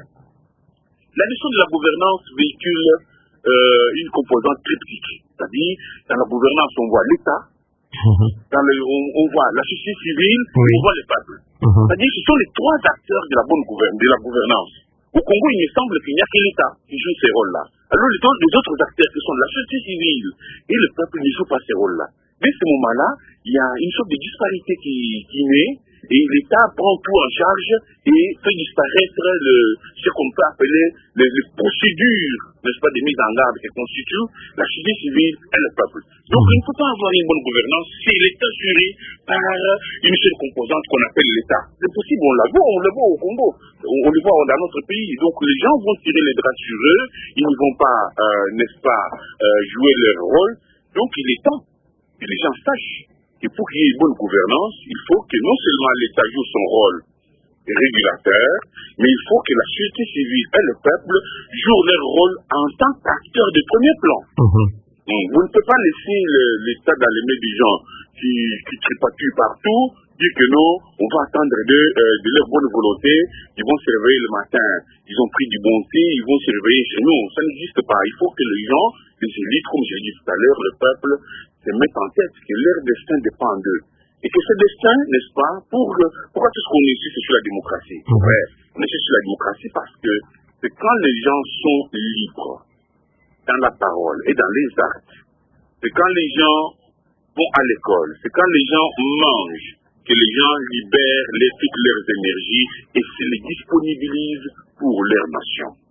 S1: La notion de la gouvernance véhicule euh, une composante triptyque. C'est-à-dire, dans la gouvernance, on voit l'État, mmh. dans le, on, on voit la société civile, oui. on voit le peuple. Mmh. C'est-à-dire, ce sont les trois acteurs de la bonne gouvernance, de la gouvernance. Au Congo, il me semble qu'il n'y a que l'État qui joue ces rôles-là. Alors, les, les autres acteurs, qui sont la société civile et le peuple, ne jouent pas ces rôles-là. Dès ce moment-là, il y a une sorte de disparité qui, qui naît, et l'État prend tout en charge et fait disparaître le, ce qu'on peut appeler les, les procédures, n'est-ce pas, des mises en garde qui constituent la société civile et le peuple. Donc, il ne faut pas avoir une bonne gouvernance si l'État assuré par une seule composante qu'on appelle l'État. C'est possible, on la voit, on le voit au Congo, on, on le voit dans notre pays. Donc, les gens vont tirer les draps sur eux, ils ne vont pas, euh, n'est-ce pas, euh, jouer leur rôle. Donc, il est temps que les gens sachent qu'il faut qu'il y ait une bonne gouvernance, il faut que non seulement l'État joue son rôle régulateur, mais il faut que la société civile et le peuple jouent leur rôle en tant qu'acteurs de premier plan. Mm-hmm. Vous ne pouvez pas laisser l'État dans les mains des gens qui, qui tripatouillent partout, dire que non, on va attendre de, euh, de leur bonne volonté, ils vont se réveiller le matin, ils ont pris du bon thé, ils vont se réveiller chez nous. Ça n'existe pas. Il faut que les gens, les élites, comme je l'ai dit tout à l'heure, le peuple, se mettent en tête que leur destin dépend d'eux. Et que ce destin, n'est-ce pas, pour, pourquoi tout ce qu'on est ici, c'est sur la démocratie. Mmh. Ouais, on est ici sur la démocratie parce que c'est quand les gens sont libres dans la parole et dans les actes, c'est quand les gens vont à l'école, c'est quand les gens mangent, que les gens libèrent les, toutes leurs énergies et se les disponibilisent pour leur nation.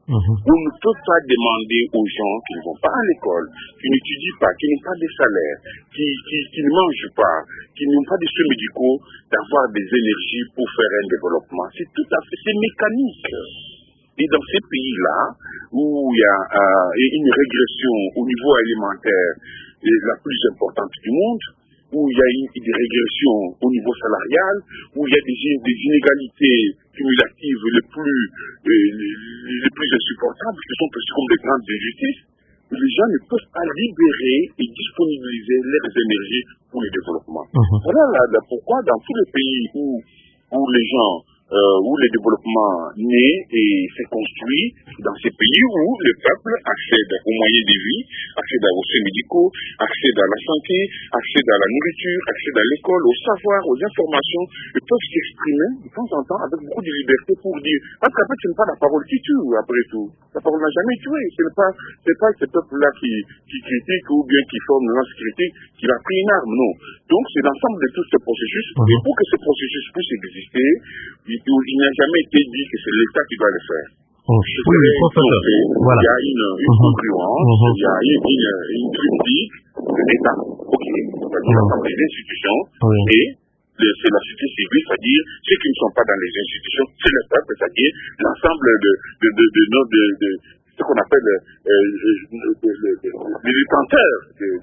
S1: Mm-hmm. On ne peut pas demander aux gens qui ne vont pas à l'école, qui n'étudient pas, qui n'ont pas de salaire, qui, qui, qui ne mangent pas, qui n'ont pas de soins médicaux, d'avoir des énergies pour faire un développement. C'est tout à fait, c'est mécanique. Et dans ces pays-là, où il y a euh, une régression au niveau alimentaire la plus importante du monde, où il y a une, des régressions au niveau salarial, où il y a des, des inégalités cumulatives les plus, euh, les, les plus insupportables, qui sont perçues comme des grandes injustices, les gens ne peuvent pas libérer et disponibiliser leurs énergies pour le développement. Mm-hmm. Voilà là, là, pourquoi dans tous les pays où, où les gens Euh, où le développement naît et s'est construit, dans ces pays où le peuple accède aux moyens de vie, accède aux soins médicaux, accède à la santé, accède à la nourriture, accède à l'école, au savoir, aux informations, ils peuvent s'exprimer de temps en temps avec beaucoup de liberté pour dire, parce qu'en fait ce n'est pas la parole qui tue après tout, la parole n'a jamais tué, ce n'est pas, c'est pas ce peuple-là qui, qui critique ou bien qui forme une lance critique, qui a pris une arme, non. Donc c'est l'ensemble de tout ce processus, mmh. et pour que ce processus puisse exister, il Il n'a jamais été dit que c'est l'État qui doit le faire.
S3: Oh, oui, oui, professeur. Voilà.
S1: Il y a une, une uh-huh. concurrence, uh-huh. il y a une, une, une critique de l'État. Ok, c'est-à-dire uh-huh. les institutions oui. et le, c'est la société civile, c'est-à-dire ceux qui ne sont pas dans les institutions, c'est le peuple, c'est-à-dire l'ensemble de, de, de, de, de, de, de ce qu'on appelle euh, les détenteurs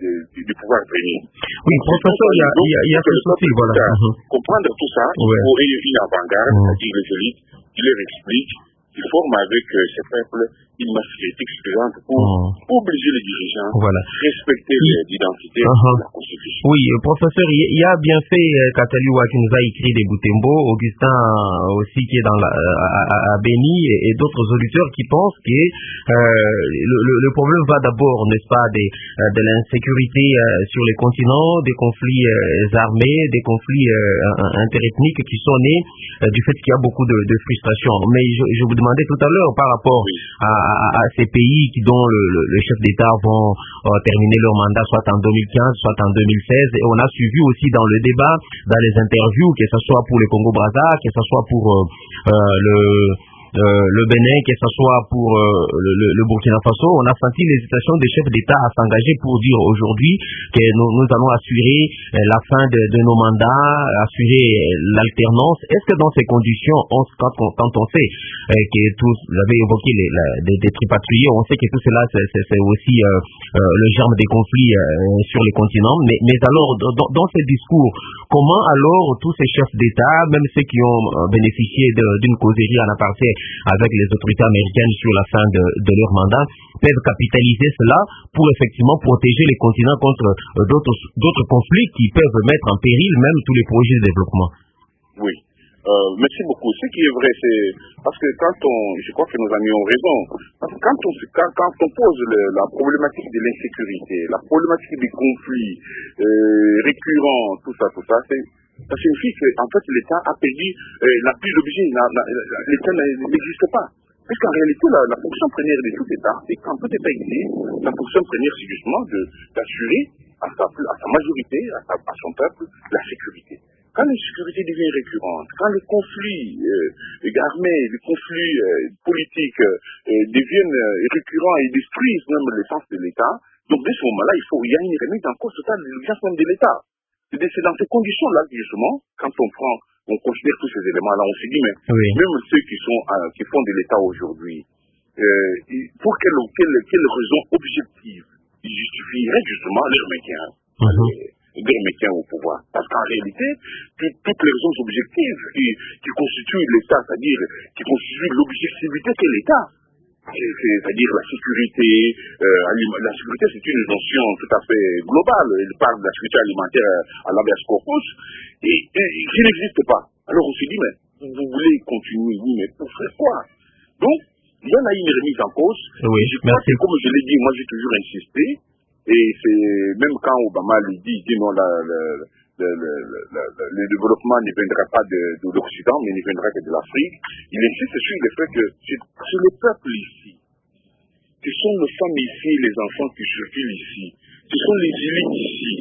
S1: du pouvoir premier.
S3: Oui, professeur, il y a, il y a, il y a quelque chose, voilà. Uh-huh.
S1: Comprendre tout ça, ouais. il faut une avant-garde, uh-huh. c'est-à-dire les élites, qui leur expliquent, qui forment avec euh, ces peuples une masse critique suffisante pour uh-huh. obliger les dirigeants voilà. à respecter l'identité uh-huh. de la Constitution.
S3: Oui, professeur, il y a bien fait Kataliwa qui nous a écrit des Boutembo, Augustin aussi qui est dans la, à, à, à Béni et, et d'autres auditeurs qui pensent que euh, le, le, le problème va d'abord, n'est-ce pas, des, de l'insécurité euh, sur les continents, des conflits euh, armés, des conflits euh, interethniques qui sont nés euh, du fait qu'il y a beaucoup de, de frustration. Mais je, je vous demandais tout à l'heure par rapport oui. à À, à ces pays qui, dont le, le, le chef d'État vont euh, terminer leur mandat soit en deux mille quinze, soit en deux mille seize. Et on a suivi aussi dans le débat, dans les interviews, que ce soit pour le Congo-Brazza, que ce soit pour euh, euh, le... Euh, le Bénin, que ce soit pour euh, le, le, le Burkina Faso, on a senti l'hésitation des chefs d'État à s'engager pour dire aujourd'hui que nous, nous allons assurer euh, la fin de, de nos mandats, assurer euh, l'alternance. Est-ce que dans ces conditions, on, quand, on, quand on sait euh, que tous, vous avez évoqué les, la, des, des tripatriés, on sait que tout cela c'est, c'est, c'est aussi euh, euh, le germe des conflits euh, sur les continents, mais, mais alors dans, dans ces discours, comment alors tous ces chefs d'État, même ceux qui ont euh, bénéficié de, d'une causerie en aparté avec les autorités américaines sur la fin de, de leur mandat, peuvent capitaliser cela pour effectivement protéger les continents contre euh, d'autres, d'autres conflits qui peuvent mettre en péril même tous les projets de développement.
S1: Oui, euh, merci beaucoup. Ce qui est vrai, c'est parce que quand on, je crois que nos amis ont raison, parce que quand on, quand, quand on pose le, la problématique de l'insécurité, la problématique des conflits euh, récurrents, tout ça, tout ça, c'est ça signifie qu'en fait l'État a perdu, euh, n'a plus d'objet, l'État n'existe pas. Parce qu'en réalité, la, la fonction première de tout État, et quand tout État existe, la fonction première c'est justement de, d'assurer à sa, à sa majorité, à, sa, à son peuple, la sécurité. Quand l'insécurité devient récurrente, quand les conflits euh, armés, les conflits euh, politiques euh, deviennent euh, récurrents et détruisent même l'essence de l'État, donc dès ce moment-là, il faut, il y a une remise en cause totale de l'existence même de l'État. C'est dans ces conditions-là, justement, quand on prend, on considère tous ces éléments-là, on se dit, mais oui. même ceux qui sont, euh, qui font de l'État aujourd'hui, euh, pour quelle, quelle, quelle raison objective ils justifieraient justement leur maintien, mm-hmm. leur maintien au pouvoir? Parce qu'en réalité, tout, toutes les raisons objectives qui, qui constituent l'État, c'est-à-dire qui constituent l'objectivité de l'État, c'est-à-dire la sécurité, euh, la sécurité c'est une notion tout à fait globale, elle parle de la sécurité alimentaire à l'habeas corpus, et, et qui n'existe pas. Alors on se dit, mais vous voulez continuer, oui, mais pour faire quoi? Donc, il y en a une remise en cause, oui, je crois que comme je l'ai dit, moi j'ai toujours insisté, et c'est même quand Obama le dit, il dit non, la, la, Le, le, le, le développement ne viendra pas de, de l'Occident, mais ne viendra que de l'Afrique. Il insiste sur le fait que c'est le peuple ici, ce sont les femmes ici, les enfants qui circulent ici, ce sont les élites ici,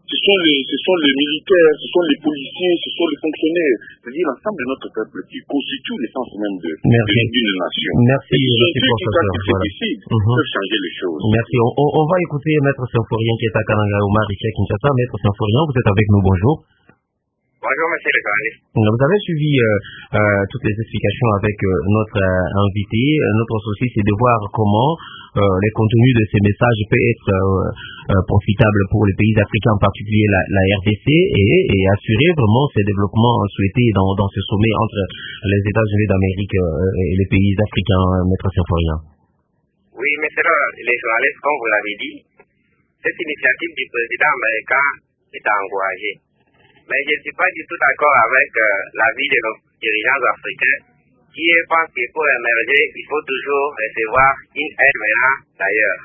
S1: ce sont les, ce sont les militaires, ce sont les policiers, ce sont les fonctionnaires, c'est-à-dire l'ensemble de notre peuple qui constitue l'essence même de, de, d'une nation.
S3: Merci,
S1: et
S3: merci
S1: ceux qui,
S3: professeur.
S1: quand ils se décident,
S3: Mm-hmm.
S1: peuvent changer les choses.
S3: Merci. On, on, on va écouter Maître Symphorien qui est à Kananga, Omar ici à Kinshasa. Maître Symphorien, vous êtes avec nous, bonjour.
S10: Bonjour, monsieur le journaliste.
S3: Vous avez suivi euh, euh, toutes les explications avec euh, notre euh, invité. Notre souci, c'est de voir comment euh, les contenus de ces messages peuvent être euh, euh, profitables pour les pays africains, en particulier la, la R D C, et, et assurer vraiment ces développements souhaités dans, dans ce sommet entre les États-Unis d'Amérique euh, et les pays africains, Maître Symphorien.
S10: Oui, monsieur les journalistes, comme vous l'avez dit, cette initiative du président américain est encouragée. Mais je ne suis pas du tout d'accord avec euh, l'avis de nos dirigeants africains qui pensent que pour émerger, il faut toujours recevoir une aide venant d'ailleurs.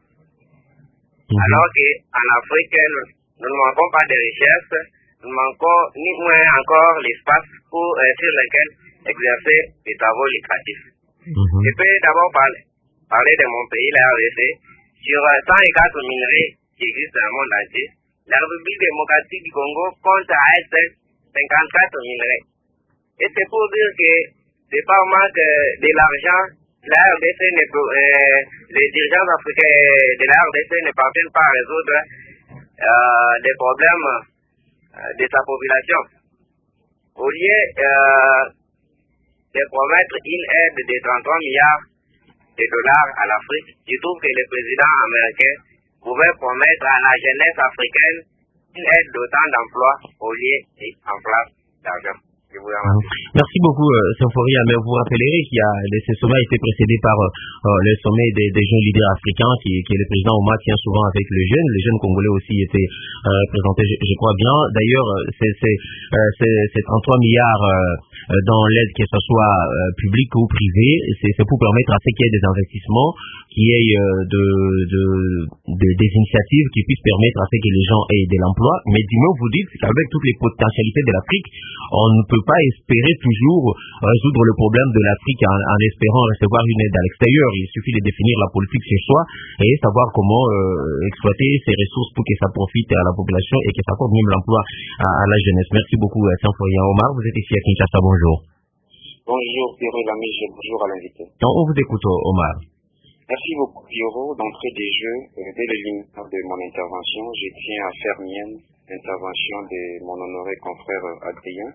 S10: Mm-hmm. Alors qu'en Afrique, nous, nous ne manquons pas de richesses, nous manquons ni moins encore l'espace pour, euh, sur lequel exercer des travaux lucratifs. Mm-hmm. Je peux d'abord parler, parler de mon pays, la R D C. Sur cent quatre minerais qui existent dans le monde entier, la République démocratique du Congo compte à elle cinquante-quatre minerais. Et c'est pour dire que c'est pas au manque de l'argent, la R D C ne peut, euh, les dirigeants africains de la R D C ne parviennent pas à résoudre euh, des problèmes euh, de sa population. Au lieu euh, de promettre une aide de trente-trois milliards de dollars à l'Afrique, je trouve que le président américain pouvait promettre à la jeunesse africaine une aide d'autant d'emplois au lieu en place d'argent. Je vous remercie.
S3: Merci beaucoup, euh, Symphorien. Mais vous rappellerez qu'il y a, ce sommet a été précédé par euh, le sommet des, des jeunes leaders africains qui, qui est le président Ouma tient souvent avec les jeunes. Les jeunes congolais aussi étaient euh, représentés, je, je crois bien. D'ailleurs, c'est, c'est, euh, c'est, c'est trente-trois milliards euh, dans l'aide, que ce soit euh, publique ou privée. C'est, c'est pour permettre à ce qu'il y ait des investissements, qu'il y ait euh, de, de, de, des initiatives qui puissent permettre à ce que les gens aient de l'emploi. Mais du moins, vous dites qu'avec toutes les potentialités de l'Afrique, on ne peut pas espérer toujours résoudre le problème de l'Afrique en, en espérant recevoir une aide à l'extérieur. Il suffit de définir la politique chez soi et savoir comment euh, exploiter ces ressources pour que ça profite à la population et que ça apporte même l'emploi à, à la jeunesse. Merci beaucoup, Symphorien. Omar, vous êtes ici à Kinshasa. Bonjour.
S11: Bonjour, Pierrot Lamiche. Bonjour à l'invité.
S3: Donc, on vous écoute, Omar.
S11: Merci beaucoup, Pierrot. D'entrée des jeux, euh, dès le liminaire de mon intervention, je tiens à faire mienne l'intervention de mon honoré confrère Adrien.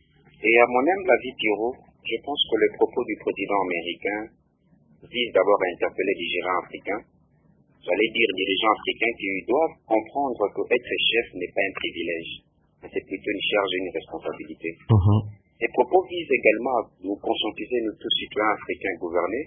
S11: Et à mon humble avis, Pierrot, je pense que le propos du président américain vise d'abord à interpeller les dirigeants africains. J'allais dire dirigeants africains qui doivent comprendre que être chef n'est pas un privilège, mais c'est plutôt une charge et une responsabilité.
S3: Uh-huh.
S11: Les propos visent également à nous conscientiser, nous tous citoyens africains gouvernés,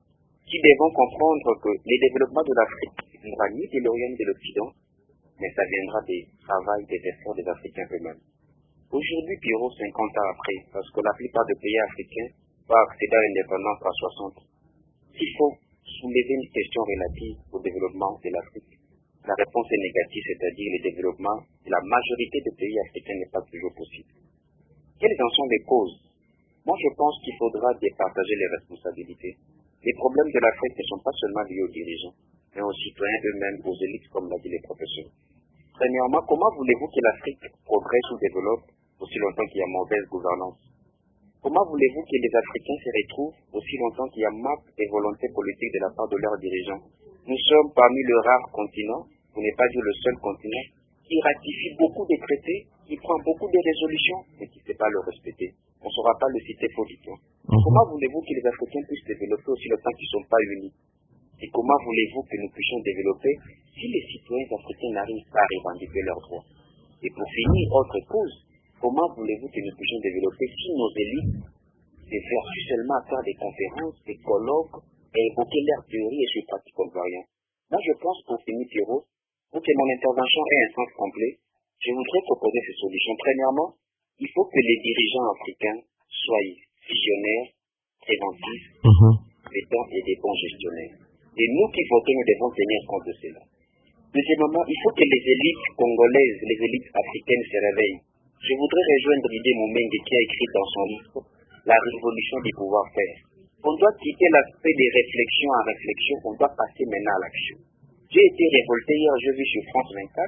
S11: qui devons comprendre que le développement de l'Afrique ne viendra ni de l'Orient ni de l'Occident, mais ça viendra du travail, des efforts des Africains eux-mêmes. Aujourd'hui, Pierrot, cinquante ans après, parce que la plupart des pays africains vont accéder à l'indépendance à soixante, s'il faut soulever une question relative au développement de l'Afrique, la réponse est négative, c'est-à-dire le développement de la majorité des pays africains n'est pas toujours possible. Quelles en sont les causes? Moi, je pense qu'il faudra départager les responsabilités. Les problèmes de l'Afrique ne sont pas seulement liés aux dirigeants, mais aux citoyens eux-mêmes, aux élites, comme l'a dit les professeurs. Premièrement, comment voulez-vous que l'Afrique progresse ou développe aussi longtemps qu'il y a mauvaise gouvernance? Comment voulez-vous que les Africains se retrouvent aussi longtemps qu'il y a manque et volonté politique de la part de leurs dirigeants? Nous sommes parmi le rare continent, pour ne pas dire le seul continent, qui ratifie beaucoup de traités, qui prend beaucoup de résolutions, mais qui ne sait pas le respecter. On ne saura pas le citer faux du tout. Mm-hmm. Comment voulez-vous que les Africains puissent développer aussi longtemps qu'ils ne sont pas unis? Et comment voulez-vous que nous puissions développer si les citoyens africains n'arrivent pas à revendiquer leurs droits? Et pour finir, autre cause, comment voulez-vous que nous puissions développer si nos élites se vertuent seulement à faire des conférences, des colloques et évoquer leurs théories et leurs pratiques convaincants? Moi, je pense, pour finir, Pierrot, pour que mon intervention ait un sens complet, je voudrais proposer ces solutions. Premièrement, il faut que les dirigeants africains soient visionnaires, préventifs,
S3: uh-huh.
S11: compétents et des bons gestionnaires. Et nous qui votons, nous devons tenir compte de cela. Deuxièmement, il faut que les élites congolaises, les élites africaines se réveillent. Je voudrais rejoindre l'idée Moumengue qui a écrit dans son livre La révolution du pouvoir faire. On doit quitter l'aspect des réflexions à réflexion, on doit passer maintenant à l'action. J'ai été révolté hier, j'ai vu sur France vingt-quatre,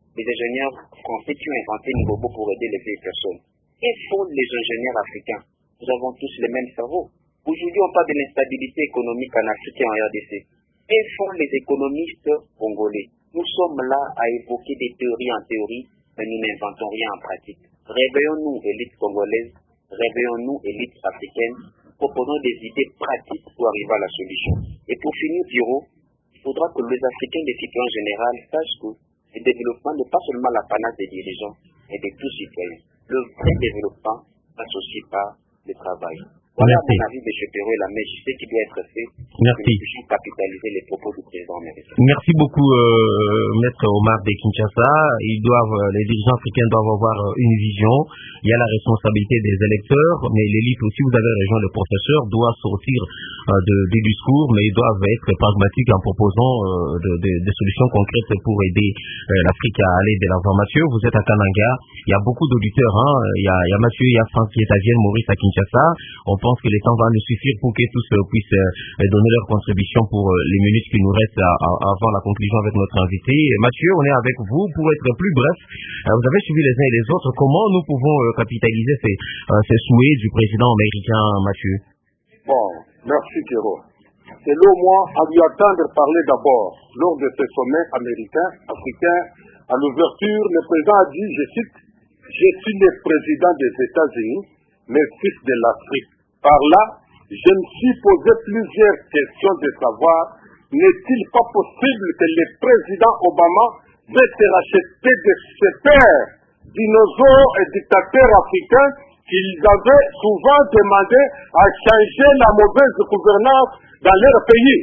S11: les ingénieurs français qui ont inventé une robot pour aider les vieilles personnes. Et font les ingénieurs africains. Nous avons tous les mêmes cerveaux. Aujourd'hui, on parle de l'instabilité économique en Afrique et en R D C. Et font les économistes congolais. Nous sommes là à évoquer des théories en théorie, mais nous n'inventons rien en pratique. Réveillons-nous, élite congolaise, réveillons-nous, élite africaine, proposons des idées pratiques pour arriver à la solution. Et pour finir, Piro, il faudra que les Africains, les citoyens en général, sachent que le développement n'est pas seulement l'apanage des dirigeants, mais de tous citoyens. Le vrai développement passe aussi par le travail. Voilà
S3: Merci.
S11: mon avis, M. Perrault, la majesté qui doit être fait pour
S3: Merci.
S11: que nous puissions capitaliser les propos du président américain.
S3: Merci beaucoup, euh, Maître Omar de Kinshasa. Ils doivent, euh, les dirigeants africains doivent avoir euh, une vision. Il y a la responsabilité des électeurs, mais l'élite aussi, vous avez raison, le professeur doit sortir euh, de, des discours, mais ils doivent être pragmatiques en proposant euh, de, de, des solutions concrètes pour aider euh, l'Afrique à aller de l'avant. Mathieu, vous êtes à Kananga. Il y a beaucoup d'auditeurs. Hein. Il, y a, il y a Mathieu, il y a Franck qui est à Vienne, Maurice à Kinshasa. On pense que les temps va nous suffire pour que tous euh, puissent euh, donner leur contribution pour euh, les minutes qui nous restent à, à, avant la conclusion avec notre invité. Mathieu, on est avec vous pour être plus bref. Euh, vous avez suivi les uns et les autres. Comment nous pouvons euh, capitaliser ces, euh, ces souhaits du président américain, Mathieu?
S6: Bon, merci Kéro. Selon moi, à lui attendre parler d'abord lors de ce sommet américain, africain, à l'ouverture, le président a dit, je cite, « Je suis le président des États-Unis, mais fils de l'Afrique. Par là, je me suis posé plusieurs questions de savoir, n'est-il pas possible que le président Obama veuille se racheter de ses pairs, dinosaures et dictateurs africains qu'ils avaient souvent demandé à changer la mauvaise gouvernance dans leur pays.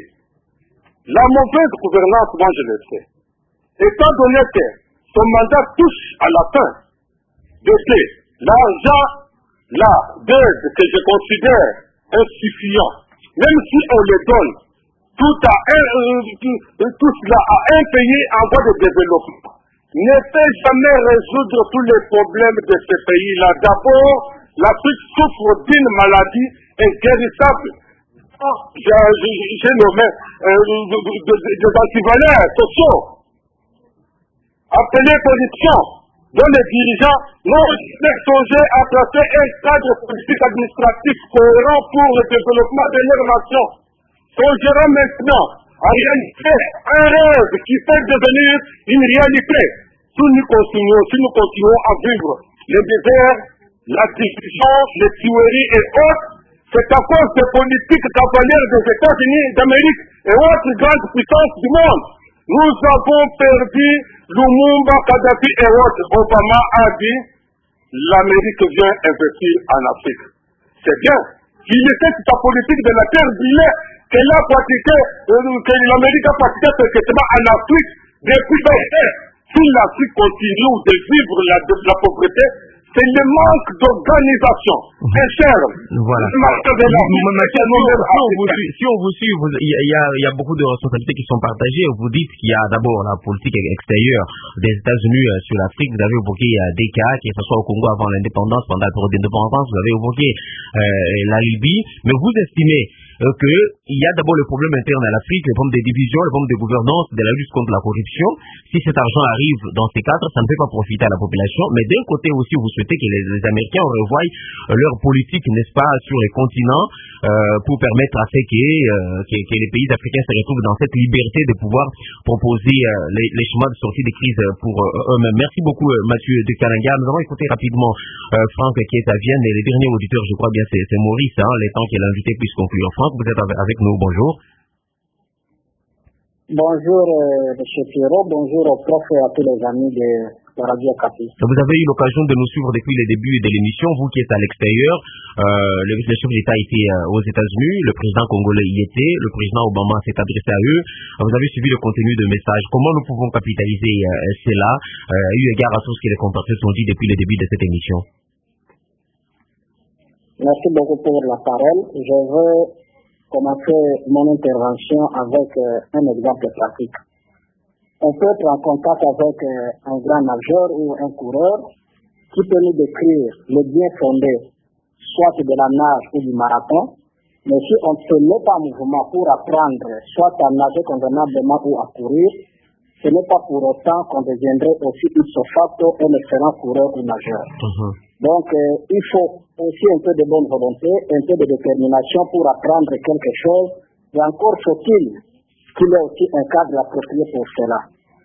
S6: La mauvaise gouvernance, moi je le sais. Étant donné que son mandat touche à la fin de ce, l'argent, là, d'aide que je considère insuffisant, même si on le donne tout, à un, tout, tout cela à un pays en voie de développement, ne peut jamais résoudre tous les problèmes de ce pays-là. D'abord, l'Afrique souffre d'une maladie inguérissable. J'ai nommé euh, des antivaleurs sociaux, appelés corruption, dont les dirigeants n'ont songé à placer un cadre politique administratif cohérent pour le développement de leur nation. Songeront maintenant à réaliser un rêve qui peut devenir une réalité. Si nous continuons, si nous continuons à vivre les déserts, la division, les tueries et autres, c'est à cause des politiques cavalières des États-Unis d'Amérique et autres grandes puissances du monde. Nous avons perdu Lumumba, Kadhafi et autres. Obama a dit, l'Amérique vient investir en Afrique. C'est bien. Il était sa politique de la terre brûlée qu'elle a pratiquée, que l'Amérique a pratiquée perfectement en Afrique depuis vingt ans. Si l'Afrique continue de vivre la, de la pauvreté, c'est le manque d'organisation interne.
S3: Voilà. Si on vous suit, il y, y a beaucoup de responsabilités qui sont partagées. Vous dites qu'il y a d'abord la politique extérieure des États-Unis sur l'Afrique. Vous avez évoqué des cas, que ce soit au Congo avant l'indépendance, pendant la période d'indépendance, vous avez évoqué euh, la Libye. Mais vous estimez euh, qu'il y a d'abord le problème interne à l'Afrique, le problème des divisions, le problème de gouvernance, de la lutte contre la corruption. Si cet argent arrive dans ces cadres, ça ne peut pas profiter à la population. Mais d'un côté aussi, vous souhaitez que les, les Américains revoient euh, leur politique, n'est-ce pas, sur les continents euh, pour permettre à ce que, euh, que, que les pays africains se retrouvent dans cette liberté de pouvoir proposer euh, les, les chemins de sortie des crises pour euh, eux-mêmes. Merci beaucoup euh, Mathieu de Kananga. Nous allons écouter rapidement euh, Franck qui est à Vienne et les derniers auditeurs, je crois bien, c'est, c'est Maurice, hein, les temps qu'il a invité puisse conclure. Franck, vous êtes avec, avec nous, bonjour.
S5: Bonjour euh, M. Pierrot, bonjour aux profs et à tous les amis de la Radio Okapi.
S3: Vous avez eu l'occasion de nous suivre depuis les débuts de l'émission, vous qui êtes à l'extérieur. Euh, le, le chef d'État était euh, aux États-Unis, le président congolais y était, le président Obama s'est adressé à eux. Vous avez suivi le contenu de message. Comment nous pouvons capitaliser euh, cela, euh, eu égard à tout ce que les compatriotes ont dit depuis le début de cette émission?
S5: Merci beaucoup pour la parole. Je veux commencer mon intervention avec euh, un exemple pratique. On peut être en contact avec euh, un grand nageur ou un coureur qui peut nous décrire le bien fondé, soit de la nage ou du marathon, mais si on ne se met pas en mouvement pour apprendre soit à nager convenablement ou à courir,
S6: ce n'est pas pour autant qu'on deviendrait aussi ipso facto un excellent coureur ou nageur. Uh-huh. Donc, euh, il faut aussi un peu de bonne volonté, un peu de détermination pour apprendre quelque chose. Et encore faut-il qu'il y ait aussi un cadre approprié pour cela.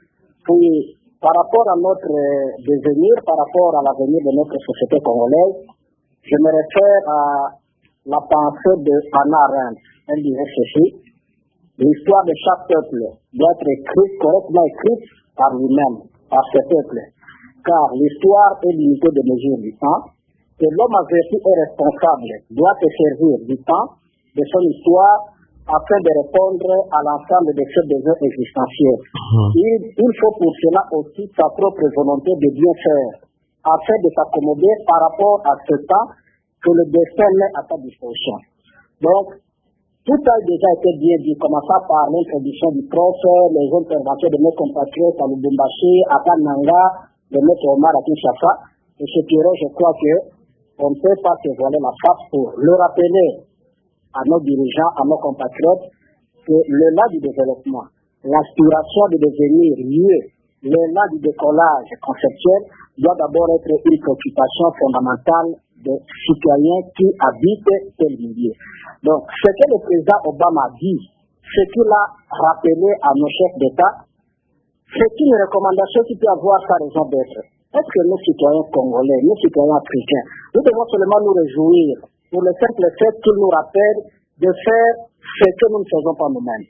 S6: Puis, par rapport à notre euh, devenir, par rapport à l'avenir de notre société congolaise, je me réfère à la pensée de Hannah Arendt. Elle disait ceci: l'histoire de chaque peuple doit être écrite, correctement écrite par lui-même, par ce peuple. Car l'histoire est l'unité de mesure du temps, et l'homme averti et responsable doit se servir du temps, de son histoire, afin de répondre à l'ensemble de ses besoins existentiels. Mmh. Il, il faut pour cela aussi sa propre volonté de bien faire, afin de s'accommoder par rapport à ce temps que le destin met à sa disposition. Donc, tout a déjà été bien dit, commençant par l'introduction du prof, les interventions de mes compatriotes à Lubumbashi, à Kananga, de notre Omar à Kinshasa. Et ce qui est, je crois qu'on ne peut pas se voiler la face pour le rappeler à nos dirigeants, à nos compatriotes, que l'élan du développement, l'aspiration de devenir mieux, l'élan du décollage conceptuel doit d'abord être une préoccupation fondamentale des citoyens qui habitent tel milieu. Donc, ce que le président Obama a dit, ce qu'il a rappelé à nos chefs d'État, c'est une recommandation qui peut avoir sa raison d'être. Est-ce que nos citoyens congolais, nos citoyens africains, nous devons seulement nous réjouir pour le simple fait qu'il nous rappelle de faire ce que nous ne faisons pas nous-mêmes?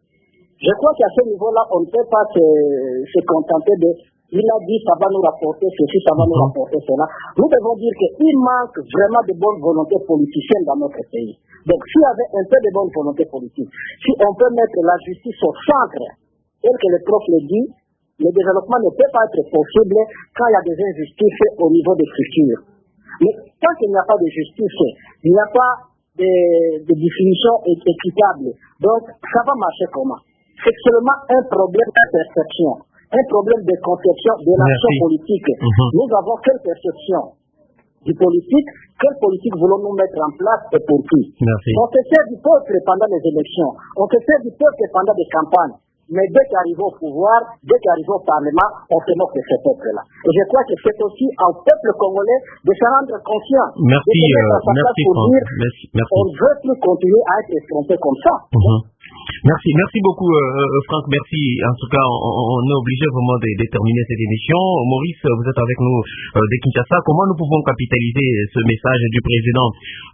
S6: Je crois qu'à ce niveau-là, on ne peut pas se, se contenter de il a dit ça va nous rapporter ceci, ça va nous rapporter cela. Nous devons dire qu'il manque vraiment de bonne volonté politicienne dans notre pays. Donc s'il y avait un peu de bonne volonté politique, si on peut mettre la justice au centre, tel que le prof le dit, le développement ne peut pas être possible quand il y a des injustices au niveau des structures. Mais tant qu'il n'y a pas de justice, il n'y a pas de, de définition équitable. Donc ça va marcher comment? C'est seulement un problème de perception. Un problème de conception de l'action politique. Mm-hmm. Nous avons quelle perception du politique? Quelle politique voulons-nous mettre en place et pour qui? Merci. On se sert du peuple pendant les élections. On se sert du peuple pendant des campagnes. Mais dès qu'arrive au pouvoir, dès qu'arrive au Parlement, on se moque de ce peuple-là. Et je crois que c'est aussi au peuple congolais de se rendre conscient.
S3: Merci, de se mettre euh, merci,
S6: pour dire,
S3: merci, merci.
S6: On ne veut plus continuer à être effronté comme ça.
S3: Mm-hmm. Merci, merci beaucoup euh, Franck, merci. En tout cas, on, on est obligé vraiment de, de terminer cette émission. Maurice, vous êtes avec nous euh, de Kinshasa. Comment nous pouvons capitaliser ce message du président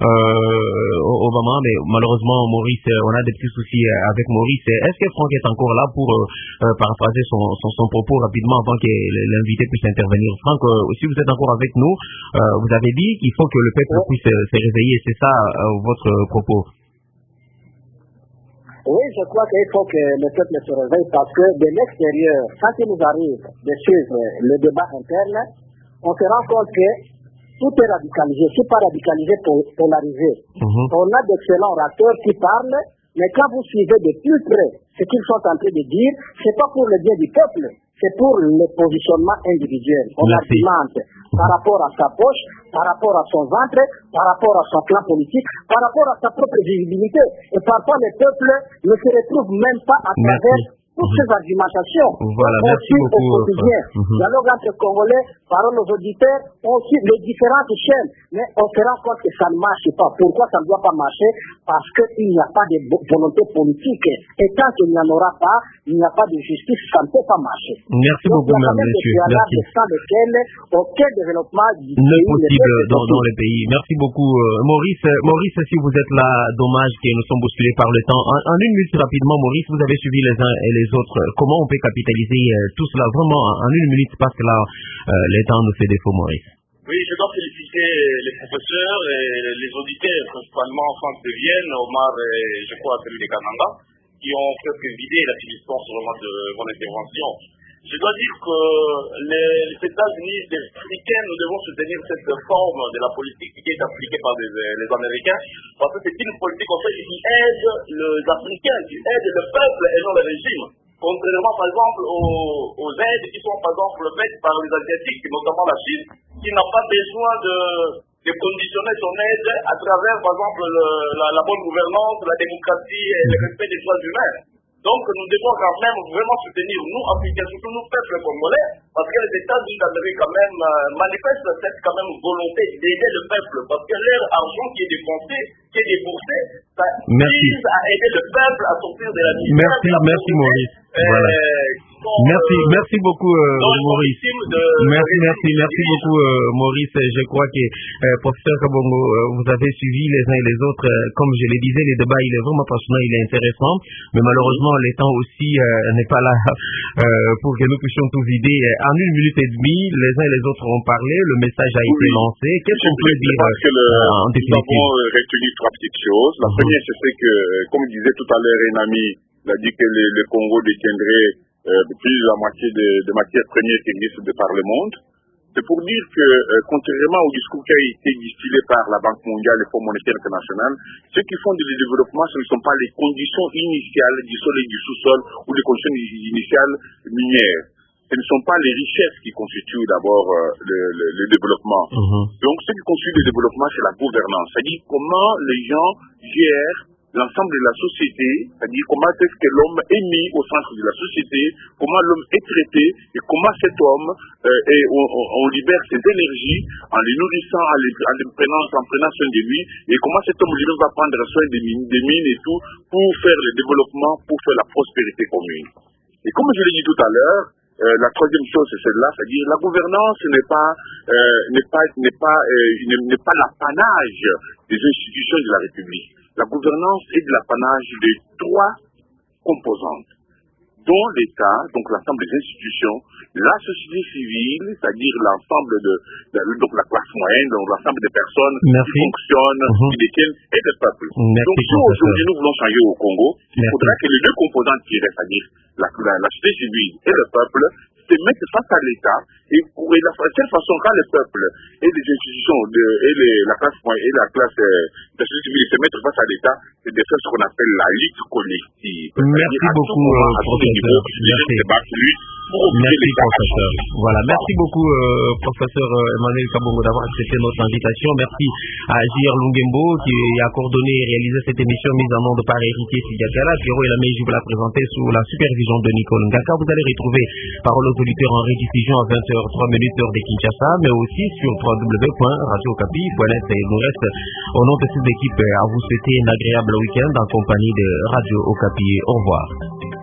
S3: euh, Obama? Mais malheureusement, Maurice, on a des petits soucis avec Maurice. Est-ce que Franck est encore là pour euh, paraphraser son, son, son propos rapidement avant que l'invité puisse intervenir? Franck, euh, si vous êtes encore avec nous, euh, vous avez dit qu'il faut que le peuple puisse euh, se réveiller. C'est ça euh, votre propos?
S6: Oui, je crois qu'il faut que le peuple se réveille parce que de l'extérieur, quand il nous arrive de suivre le débat interne, on se rend compte que tout est radicalisé, tout pas radicalisé, polarisé. Mm-hmm. On a d'excellents orateurs qui parlent, mais quand vous suivez de plus près ce qu'ils sont en train de dire, c'est pas pour le bien du peuple, c'est pour le positionnement individuel. On argumente par rapport à sa poche, par rapport à son ventre, par rapport à son plan politique, par rapport à sa propre visibilité. Et parfois, le peuple ne se retrouve même pas à travers toutes ces argumentations.
S3: Voilà,
S6: on
S3: merci
S6: suit
S3: beaucoup.
S6: Au quotidien. Mm-hmm. Dialogue entre Congolais, parole aux auditeurs, on suit les différentes chaînes, mais on se rend compte que ça ne marche pas. Pourquoi ça ne doit pas marcher? Parce qu'il n'y a pas de volonté politique. Et tant qu'il n'y en aura pas, il n'y a pas de justice, ça ne peut pas marcher.
S3: Merci
S6: Donc,
S3: beaucoup, madame, monsieur. Merci.
S6: Sans lequel aucun développement du
S3: pays n'est possible dans, dans les pays. Merci beaucoup, euh, Maurice. Maurice, si vous êtes là, dommage que nous sommes bousculés par le temps. En, en une minute, rapidement, Maurice, vous avez suivi les uns et les autres. Comment on peut capitaliser euh, tout cela vraiment en une minute, parce que là, euh, le temps nous fait défaut, Maurice?
S1: Oui, je dois féliciter les professeurs et les auditeurs, principalement Franck de Vienne, Omar et je crois celui de Kananga, qui ont presque vidé la substance vraiment de mon intervention. Je dois dire que les, les États-Unis, les Africains, nous devons soutenir cette forme de la politique qui est appliquée par les, les Américains, parce que c'est une politique en fait qui aide les Africains, qui aide le peuple et non le régime. Contrairement par exemple aux, aux aides qui sont par exemple faites par les Asiatiques, notamment la Chine, qui n'a pas besoin de, de conditionner son aide à travers par exemple le, la, la bonne gouvernance, la démocratie et le respect des droits humains.
S12: Donc nous devons quand même vraiment soutenir nous, Africains, surtout nous, peuples congolais, parce que les États-Unis d'Amérique quand même euh, manifestent cette quand même volonté d'aider le peuple, parce que leur argent qui est dépensé, qui est déboursé, ça vise à aider le peuple à sortir de la misère.
S3: Merci, merci Maurice. Euh, voilà. Merci, merci beaucoup euh, Maurice. De... Merci, merci, merci beaucoup euh, Maurice. Je crois que euh, professeur Kabongo, euh, vous avez suivi les uns et les autres. Euh, comme je le disais, le débat il est vraiment passionnant, il est intéressant, mais malheureusement le temps aussi euh, n'est pas là euh, pour que nous puissions tous vider. En une minute et demie, les uns et les autres ont parlé, le message a été oui. lancé. Qu'est-ce qu'on peut dire
S1: parce que le, euh, en définitive? Nous avons retenu trois petites choses. La mm-hmm. première, c'est que, comme disait tout à l'heure un ami, il a dit que le, le Congo détiendrait euh, plus de la moitié de, de matières premières qui existent de par le monde. C'est pour dire que, euh, contrairement au discours qui a été distillé par la Banque mondiale et le Fonds monétaire international, ceux qui font du développement, ce ne sont pas les conditions initiales du sol et du sous-sol ou les conditions initiales minières. Ce ne sont pas les richesses qui constituent d'abord euh, le, le, le développement. Mm-hmm. Donc, ce qui constitue le développement, c'est la gouvernance. C'est-à-dire comment les gens gèrent l'ensemble de la société, c'est-à-dire comment est-ce que l'homme est mis au centre de la société, comment l'homme est traité et comment cet homme, euh, et on, on, on libère ses énergies en les nourrissant, en les, en les prenant, en prenant soin de lui, et comment cet homme lui va prendre soin des mines, des mines et tout, pour faire le développement, pour faire la prospérité commune. Et comme je l'ai dit tout à l'heure, Euh, la troisième chose, c'est celle-là, c'est-à-dire la gouvernance n'est pas, euh, n'est pas, n'est pas, euh, n'est pas l'apanage des institutions de la République. La gouvernance est de l'apanage de trois composantes, dont l'État, donc l'ensemble des institutions, la société civile, c'est-à-dire l'ensemble de, de donc la classe moyenne, donc l'ensemble des personnes Merci. qui fonctionnent, mm-hmm. qui détiennent, et le peuple. Merci donc si aujourd'hui nous voulons changer au Congo, Merci. il faudra que les deux composantes qui restent, c'est-à-dire la, la, la société civile et le peuple, se mettent face à l'État, et pour et la seule façon quand le peuple et les institutions de, et les, la classe moyenne et la classe euh, de la société civile se mettent face à l'État, c'est de faire ce qu'on appelle la lutte collective.
S3: Merci beaucoup, euh, professeur. Merci. Merci, professeur. Voilà, merci beaucoup, euh, professeur Emmanuel Kabongo, d'avoir accepté notre invitation. Merci à J R Lungembo qui a coordonné et réalisé cette émission mise en onde par Héritier Sidiakala. Pierrot et la je vous la présenter sous la supervision de Nicole Ngaka. Vous allez retrouver Parole aux auditeurs en rediffusion à vingt heures trois minutes heure de Kinshasa, mais aussi sur w w w point radio okapi point net. Et il nous reste, au nom de cette équipe, à vous souhaiter un agréable week-end en compagnie de Radio Okapi. Au revoir.